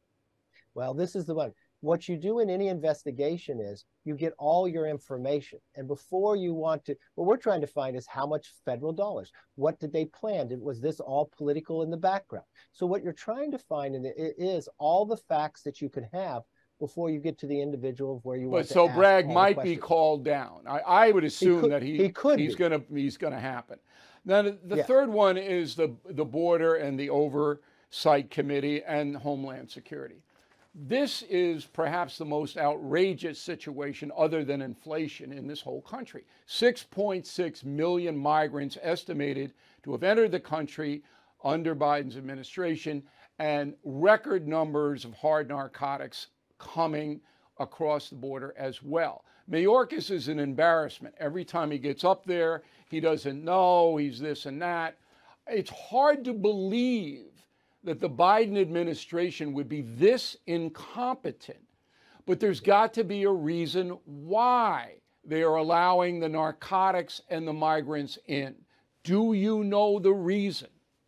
Well, this is the one. What you do in any investigation is you get all your information. And before you want to, what we're trying to find is how much federal dollars, what did they plan? Was this all political in the background? So what you're trying to find in it is all the facts that you can have before you get to the individual of where you but want to so ask Bragg all the might be questions. called down. I, I would assume could- that he, he could he's be. going to he's going to happen. Now the, the Yeah. third one is the the border and the oversight committee and Homeland Security. This is perhaps the most outrageous situation other than inflation in this whole country. six point six million migrants estimated to have entered the country under Biden's administration, and record numbers of hard narcotics coming across the border as well. Mayorkas is an embarrassment. Every time he gets up there, he doesn't know, he's this and that. It's hard to believe that the Biden administration would be this incompetent, but there's got to be a reason why they are allowing the narcotics and the migrants in. Do you know the reason?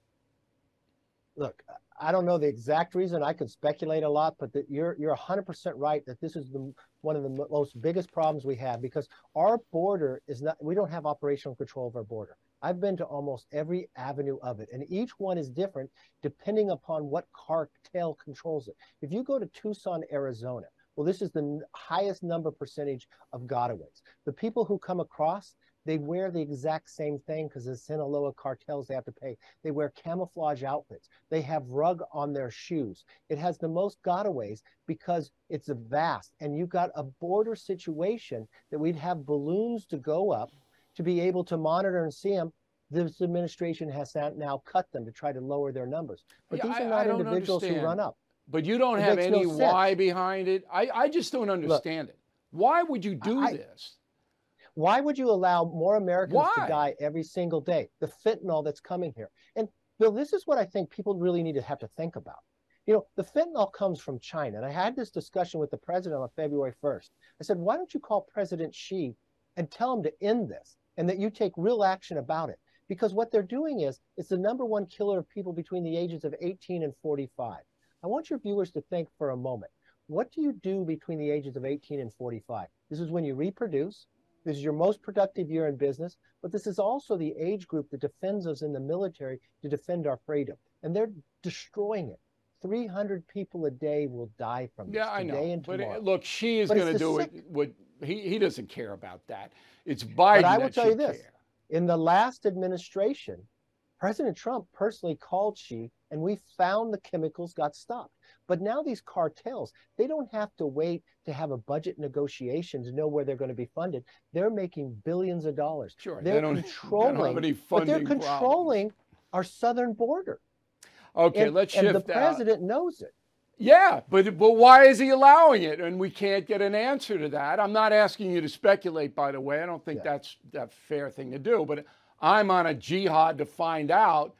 Look, I don't know the exact reason. I could speculate a lot, but that you're you're one hundred percent right that this is the one of the mo- most biggest problems we have, because our border is not, we don't have operational control of our border. I've been to almost every avenue of it, and each one is different depending upon what cartel controls it. If you go to Tucson, Arizona, well, this is the n- highest number percentage of gotaways. The people who come across, they wear the exact same thing because the Sinaloa cartels they have to pay. They wear camouflage outfits. They have rug on their shoes. It has the most gotaways because it's a vast, and you've got a border situation that we'd have balloons to go up to be able to monitor and see them. This administration has now- now cut them to try to lower their numbers. But Yeah, these I- are I not don't individuals who understand. run up. But you don't It have makes no any sense. why behind it. I, I just don't understand it. Why would you do I- this? Why would you allow more Americans Why? to die every single day? The fentanyl that's coming here. And Bill, this is what I think people really need to have to think about. You know, the fentanyl comes from China. And I had this discussion with the president on February first. I said, why don't you call President Xi and tell him to end this and that you take real action about it? Because what they're doing is, it's the number one killer of people between the ages of eighteen and forty-five. I want your viewers to think for a moment. What do you do between the ages of eighteen and forty-five? This is when you reproduce. This is your most productive year in business, but this is also the age group that defends us in the military to defend our freedom. And they're destroying it. three hundred people a day will die from this Yeah, I today know. and But tomorrow. uh, look, she is But it's going to the do sick- it. What he, he doesn't care about that. It's Biden But I will that tell you should this. care. In the last administration, President Trump personally called Xi, and we found the chemicals got stopped. But now these cartels, they don't have to wait to have a budget negotiation to know where they're going to be funded. They're making billions of dollars. Sure, they They're don't- they don't controlling, have any but they're funding controlling our southern border. Okay, and, let's and shift the out. president knows it. Yeah, but but why is he allowing it? And we can't get an answer to that. I'm not asking you to speculate, by the way. I don't think Yeah. that's a fair thing to do. But I'm on a jihad to find out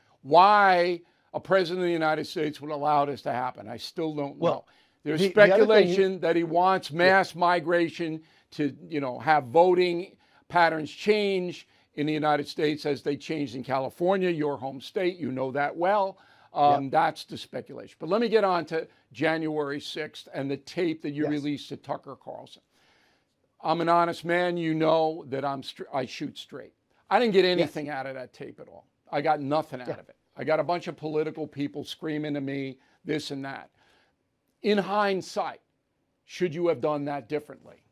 why a president of the United States would allow this to happen. I still don't know. Well, There's the- the other thing you- speculation that he wants mass migration to, you know, have voting patterns change in the United States as they changed in California, your home state. You know that well. Um, That's the speculation. But let me get on to January sixth and the tape that you Yes. released to Tucker Carlson. I'm an honest man. You know that I'm str- I shoot straight. I didn't get anything out of that tape at all. I got nothing out Yeah. of it. I got a bunch of political people screaming to me this and that. In hindsight, should you have done that differently?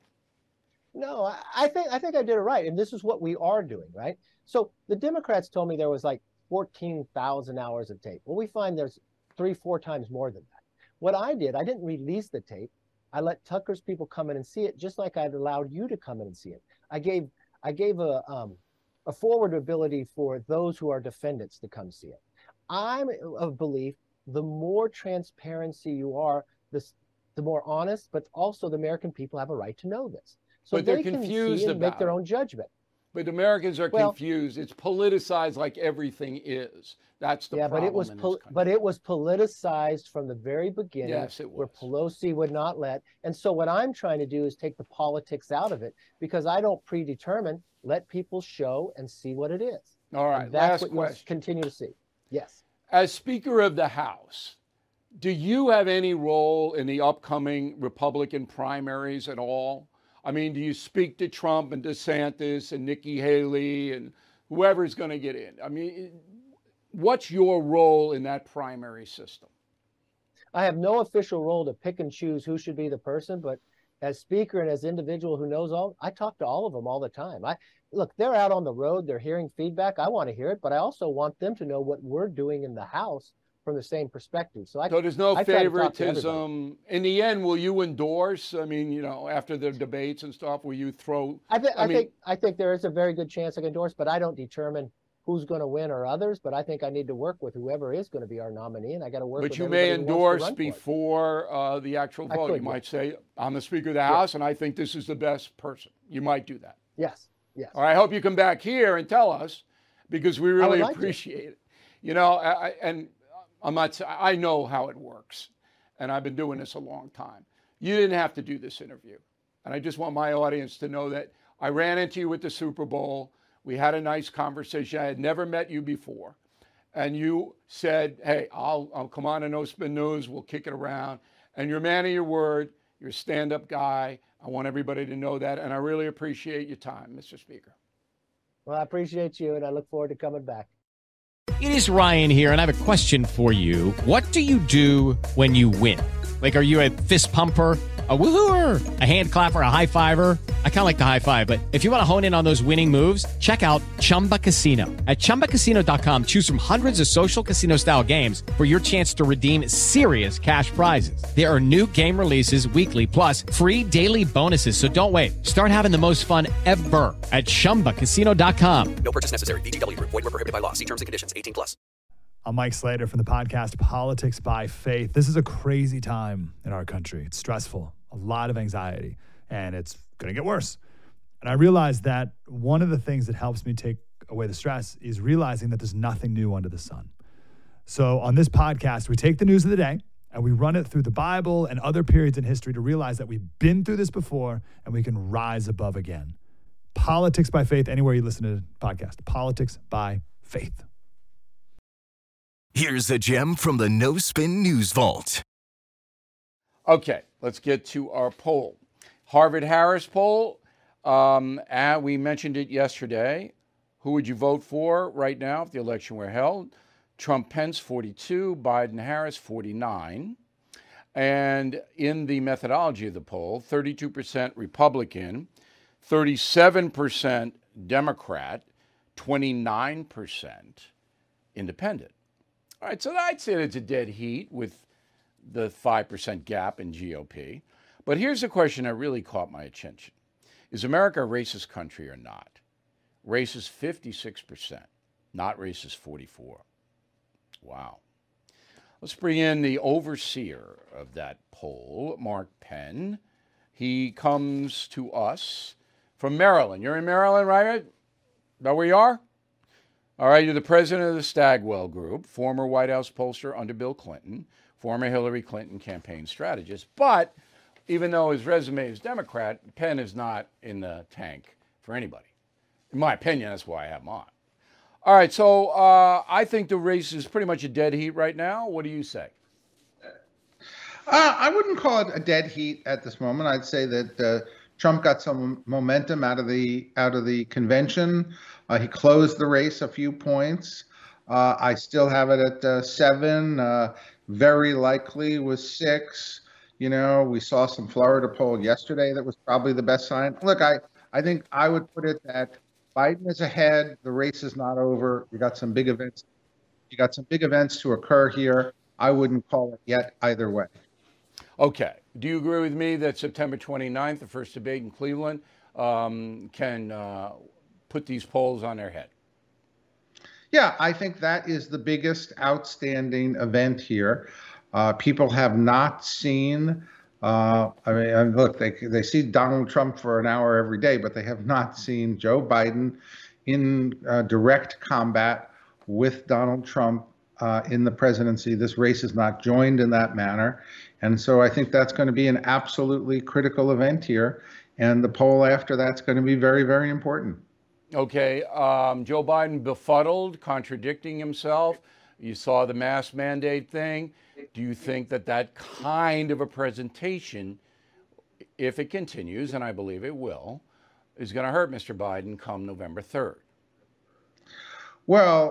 No, I, I think I think I did it right, and this is what we are doing, right? So the Democrats told me there was like fourteen thousand hours of tape. Well, we find there's three, four times more than that. What I did, I didn't release the tape. I let Tucker's people come in and see it, just like I'd allowed you to come in and see it. I gave I gave a um, a forward ability for those who are defendants to come see it. I'm of belief the more transparency you are, this the more honest, but also the American people have a right to know this. So But they're they can confused see and make about their it. own judgment. But Americans are Well- confused. It's politicized like everything is. That's the yeah, but problem it was in this pol- country. but it was politicized from the very beginning. Yes, it Where was. Pelosi would not let. And so what I'm trying to do is take the politics out of it, because I don't predetermine. Let people show and see what it is. All right, And that's last what you'll question. continue to see. Yes. As Speaker of the House, do you have any role in the upcoming Republican primaries at all? I mean, do you speak to Trump and DeSantis and Nikki Haley and whoever's going to get in? I mean, what's your role in that primary system? I have no official role to pick and choose who should be the person, but as speaker and as individual who knows all, I talk to all of them all the time. I look, they're out on the road, they're hearing feedback. I want to hear it, but I also want them to know what we're doing in the House from the same perspective. So, I, so there's no I favoritism. In the end, will you endorse? I mean, you know, after the debates and stuff, will you throw? I, th- I, I mean, think I think there is a very good chance I can endorse, but I don't determine who's going to win or others. But I think I need to work with whoever is going to be our nominee, and I got to work. But with you may endorse before uh, the actual vote. Could, you might yes. say, "I'm the Speaker of the yes. House, and I think this is the best person." You might do that. Yes. Yes. All right. I hope you come back here and tell us, because we really like appreciate to. it. You know, I, and I'm not. I know how it works, and I've been doing this a long time. You didn't have to do this interview, and I just want my audience to know that I ran into you at the Super Bowl. We had a nice conversation. I had never met you before, and you said, "Hey, I'll, I'll come on to No Spin News. We'll kick it around." And you're a man of your word. You're a stand-up guy. I want everybody to know that, and I really appreciate your time, Mister Speaker. Well, I appreciate you, and I look forward to coming back. It is Ryan here, and I have a question for you. What do you do when you win? Like, are you a fist pumper, a woohooer, a hand clapper, a high fiver? I kind of like the high five, but if you want to hone in on those winning moves, check out Chumba Casino. At chumba casino dot com, choose from hundreds of social casino-style games for your chance to redeem serious cash prizes. There are new game releases weekly, plus free daily bonuses. So don't wait. Start having the most fun ever at chumba casino dot com. No purchase necessary. V G W. Void where prohibited by law. See terms and conditions. eighteen plus. I'm Mike Slater from the podcast Politics by Faith. This is a crazy time in our country. It's stressful, a lot of anxiety, and it's going to get worse. And I realized that one of the things that helps me take away the stress is realizing that there's nothing new under the sun. So on this podcast, we take the news of the day and we run it through the Bible and other periods in history to realize that we've been through this before and we can rise above again. Politics by Faith, anywhere you listen to the podcast. Politics by Faith. Here's a gem from the No Spin News Vault. Okay, let's get to our poll. Harvard-Harris poll, um, and we mentioned it yesterday. Who would you vote for right now if the election were held? Trump-Pence, forty-two, Biden-Harris, forty-nine. And in the methodology of the poll, thirty-two percent Republican, thirty-seven percent Democrat, twenty-nine percent Independent. All right, so I'd say it's a dead heat with the five percent gap in G O P. But here's the question that really caught my attention. Is America a racist country or not? Racist, fifty-six percent. Not racist, forty-four. Wow. Let's bring in the overseer of that poll, Mark Penn. He comes to us from Maryland. You're in Maryland, right? Is that where you are? All right, you're the president of the Stagwell Group, former White House pollster under Bill Clinton, former Hillary Clinton campaign strategist. But even though his resume is Democrat, Penn is not in the tank for anybody. In my opinion, that's why I have him on. All right, so uh, I think the race is pretty much a dead heat right now. What do you say? Uh, I wouldn't call it a dead heat at this moment. I'd say that uh, Trump got some momentum out of the out of the convention. Uh, he closed the race a few points. Uh, I still have it at uh, seven. Uh, very likely was six. You know, we saw some Florida poll yesterday that was probably the best sign. Look, I, I think I would put it that Biden is ahead. The race is not over. You got some big events. You got some big events to occur here. I wouldn't call it yet either way. Okay. Do you agree with me that September twenty-ninth, the first debate in Cleveland, um, can uh, put these polls on their head? Yeah, I think that is the biggest outstanding event here. Uh, people have not seen, uh, I mean, look, they they see Donald Trump for an hour every day, but they have not seen Joe Biden in uh, direct combat with Donald Trump uh, in the presidency. This race is not joined in that manner. And so I think that's going to be an absolutely critical event here. And the poll after that's going to be very, very important. Okay. Um, Joe Biden befuddled, contradicting himself. You saw the mask mandate thing. Do you think that that kind of a presentation, if it continues, and I believe it will, is going to hurt Mister Biden come November third? Well,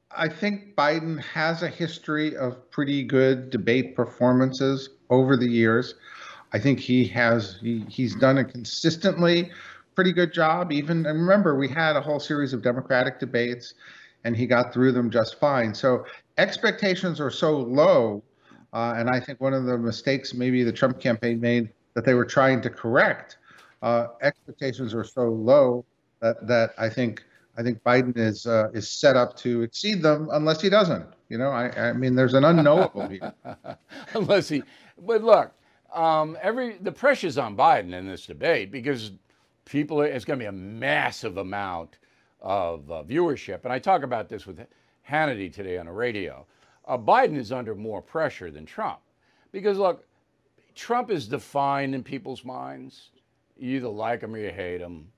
I think Biden has a history of pretty good debate performances over the years. I think he has he, he's done a consistently pretty good job. Even and remember, we had a whole series of Democratic debates, and he got through them just fine. So expectations are so low, uh, and I think one of the mistakes maybe the Trump campaign made that they were trying to correct. Uh, expectations are so low that that I think. I think Biden is uh, is set up to exceed them unless he doesn't. You know, I, I mean, there's an unknowable here. Unless he, but look, um, every the pressure's on Biden in this debate because people, it's going to be a massive amount of uh, viewership. And I talk about this with Hannity today on the radio. Uh, Biden is under more pressure than Trump because look, Trump is defined in people's minds. You either like him or you hate him.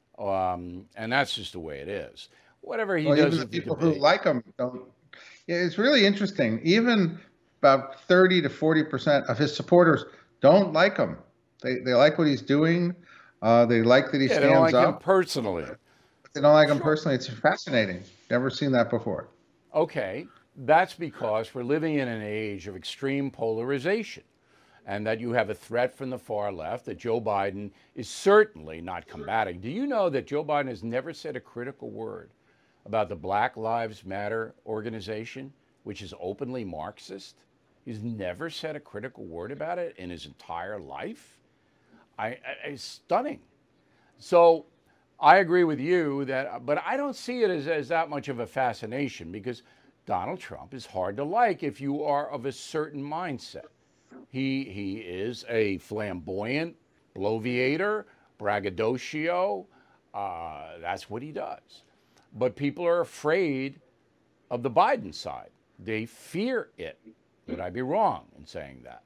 Um, and that's just the way it is. Whatever he well, does, even the people who like him don't. Yeah, it's really interesting. Even about thirty to forty percent of his supporters don't like him. They they like what he's doing. Uh, they like that he yeah, stands they don't like up. him personally. They don't like him Sure. personally. It's fascinating. Never seen that before. Okay, that's because we're living in an age of extreme polarization. And that you have a threat from the far left that Joe Biden is certainly not combating. Do you know that Joe Biden has never said a critical word about the Black Lives Matter organization, which is openly Marxist? He's never said a critical word about it in his entire life. I, I it's stunning. So I agree with you that, but I don't see it as, as that much of a fascination because Donald Trump is hard to like if you are of a certain mindset. He he is a flamboyant bloviator, braggadocio. Uh, that's what he does. But people are afraid of the Biden side. They fear it. Would I be wrong in saying that?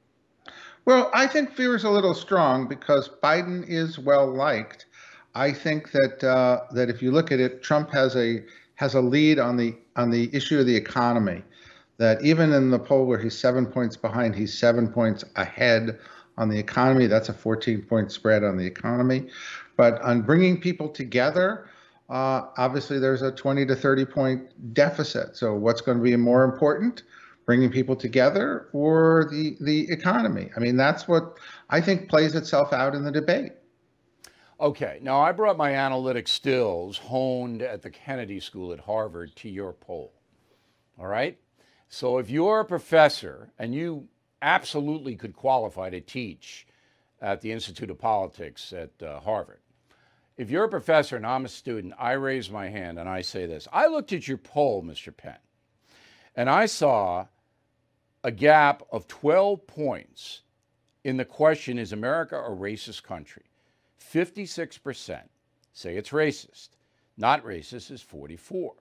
Well, I think fear is a little strong because Biden is well liked. I think that uh, that if you look at it, Trump has a has a lead on the on the issue of the economy. That even in the poll where he's seven points behind, he's seven points ahead on the economy. That's a fourteen-point spread on the economy. But on bringing people together, uh, obviously there's a twenty to thirty-point deficit. So what's going to be more important, bringing people together or the, the economy? I mean, that's what I think plays itself out in the debate. Okay, now I brought my analytic skills honed at the Kennedy School at Harvard to your poll. All right? So if you're a professor and you absolutely could qualify to teach at the Institute of Politics at uh, Harvard, if you're a professor and I'm a student, I raise my hand and I say this. I looked at your poll, Mister Penn, and I saw a gap of twelve points in the question, is America a racist country? fifty-six percent say it's racist. Not racist is forty-four.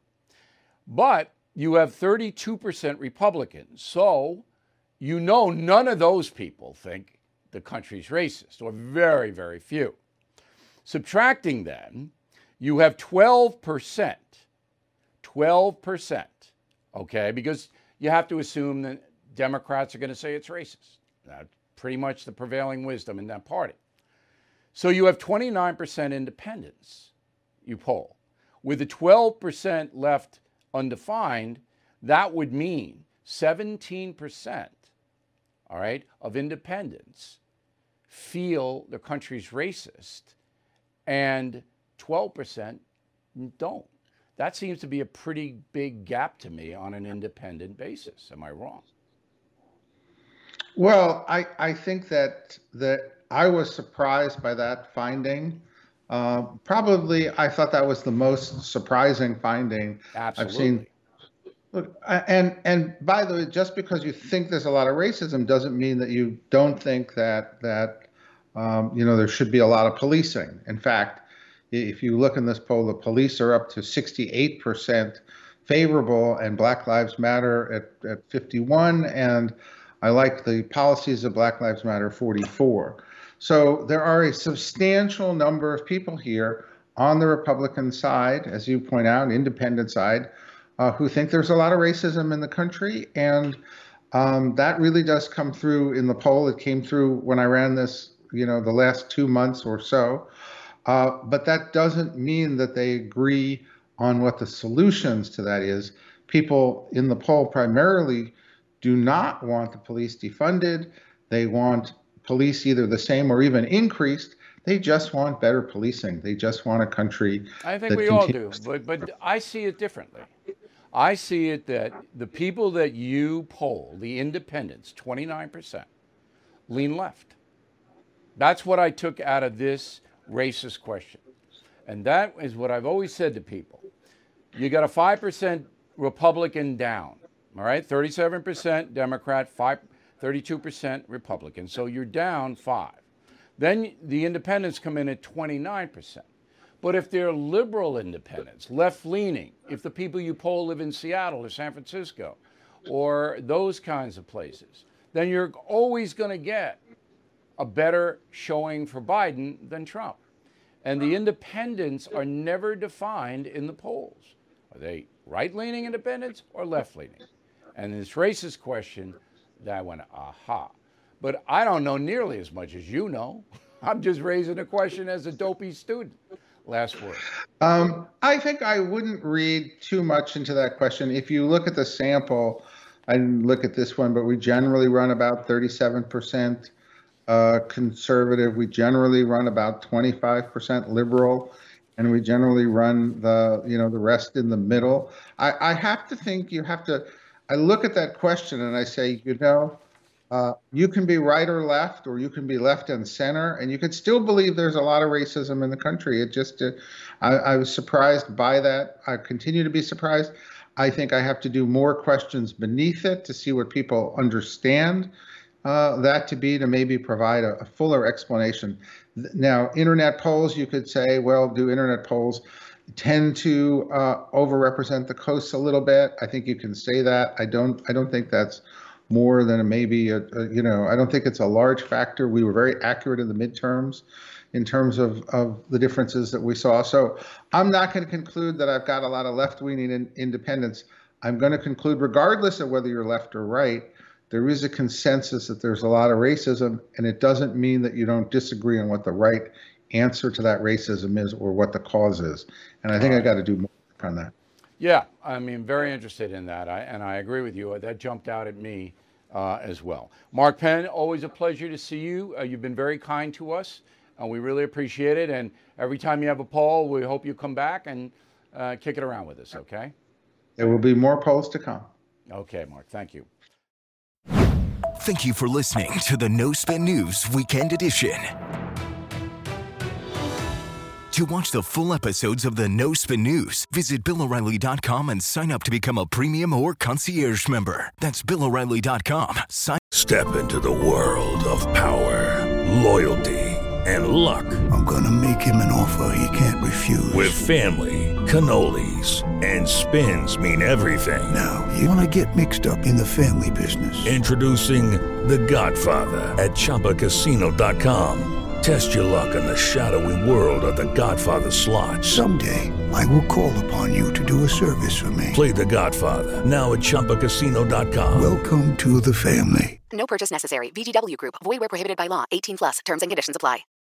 But you have thirty-two percent Republicans. So you know none of those people think the country's racist, or very, very few. Subtracting them, you have twelve percent. twelve percent, okay? Because you have to assume that Democrats are going to say it's racist. That's pretty much the prevailing wisdom in that party. So you have twenty-nine percent independents you poll. With the twelve percent left undefined, that would mean seventeen percent, all right, of independents feel the country's racist and twelve percent don't. That seems to be a pretty big gap to me on an independent basis. Am I wrong? Well, I, I think that that I was surprised by that finding. Uh, probably, I thought that was the most surprising finding Absolutely. I've seen. Look, and and by the way, just because you think there's a lot of racism doesn't mean that you don't think that that um, you know there should be a lot of policing. In fact, if you look in this poll, the police are up to sixty-eight percent favorable, and Black Lives Matter at at fifty-one, and I like the policies of Black Lives Matter forty-four. So there are a substantial number of people here on the Republican side, as you point out, independent side, uh, who think there's a lot of racism in the country. And um, that really does come through in the poll. It came through when I ran this, you know, the last two months or so. Uh, but that doesn't mean that they agree on what the solutions to that is, people in the poll primarily do not want the police defunded. They want police either the same or even increased. They just want better policing. They just want a country. I think that we all do, continues to- but but I see it differently. I see it that the people that you poll, the independents, twenty-nine percent, lean left. That's what I took out of this racist question. And that is what I've always said to people. You got a five percent Republican down, all right? thirty-seven percent Democrat, five, thirty-two percent Republican. So you're down five. Then the independents come in at twenty-nine percent. But if they're liberal independents, left-leaning, if the people you poll live in Seattle or San Francisco or those kinds of places, then you're always going to get a better showing for Biden than Trump. And the independents are never defined in the polls. Are they right-leaning independents or left-leaning? And this racist question, that went, aha. But I don't know nearly as much as you know. I'm just raising a question as a dopey student. Last word. Um, I think I wouldn't read too much into that question. If you look at the sample, I didn't look at this one, but we generally run about thirty-seven percent uh, conservative. We generally run about twenty-five percent liberal, and we generally run the, you know, the rest in the middle. I, I have to think you have to, I look at that question and I say, you know, Uh, you can be right or left, or you can be left and center, and you could still believe there's a lot of racism in the country. It just, uh, I, I was surprised by that. I continue to be surprised. I think I have to do more questions beneath it to see what people understand uh, that to be, to maybe provide a, a fuller explanation. Now, internet polls, you could say, well, do internet polls tend to uh, overrepresent the coasts a little bit? I think you can say that. I don't. I don't think that's more than a maybe, a, a, you know, I don't think it's a large factor. We were very accurate in the midterms in terms of, of the differences that we saw. So I'm not going to conclude that I've got a lot of left-leaning in, independents. I'm going to conclude, regardless of whether you're left or right, there is a consensus that there's a lot of racism, and it doesn't mean that you don't disagree on what the right answer to that racism is or what the cause is. And I think I got to do more work on that. Yeah, I mean, very interested in that, I, and I agree with you. That jumped out at me uh, as well. Mark Penn, always a pleasure to see you. Uh, you've been very kind to us, and we really appreciate it. And every time you have a poll, we hope you come back and uh, kick it around with us, okay? There will be more polls to come. Okay, Mark, thank you. Thank you for listening to the No Spin News Weekend Edition. To watch the full episodes of the No Spin News, visit Bill O'Reilly dot com and sign up to become a premium or concierge member. That's Bill O'Reilly dot com. Sign- Step into the world of power, loyalty, and luck. I'm going to make him an offer he can't refuse. With family, cannolis, and spins mean everything. Now, you want to get mixed up in the family business. Introducing The Godfather at Chumba Casino dot com. Test your luck in the shadowy world of The Godfather slot. Someday, I will call upon you to do a service for me. Play The Godfather, now at Chumba Casino dot com. Welcome to the family. No purchase necessary. V G W Group. Void where prohibited by law. eighteen plus. Terms and conditions apply.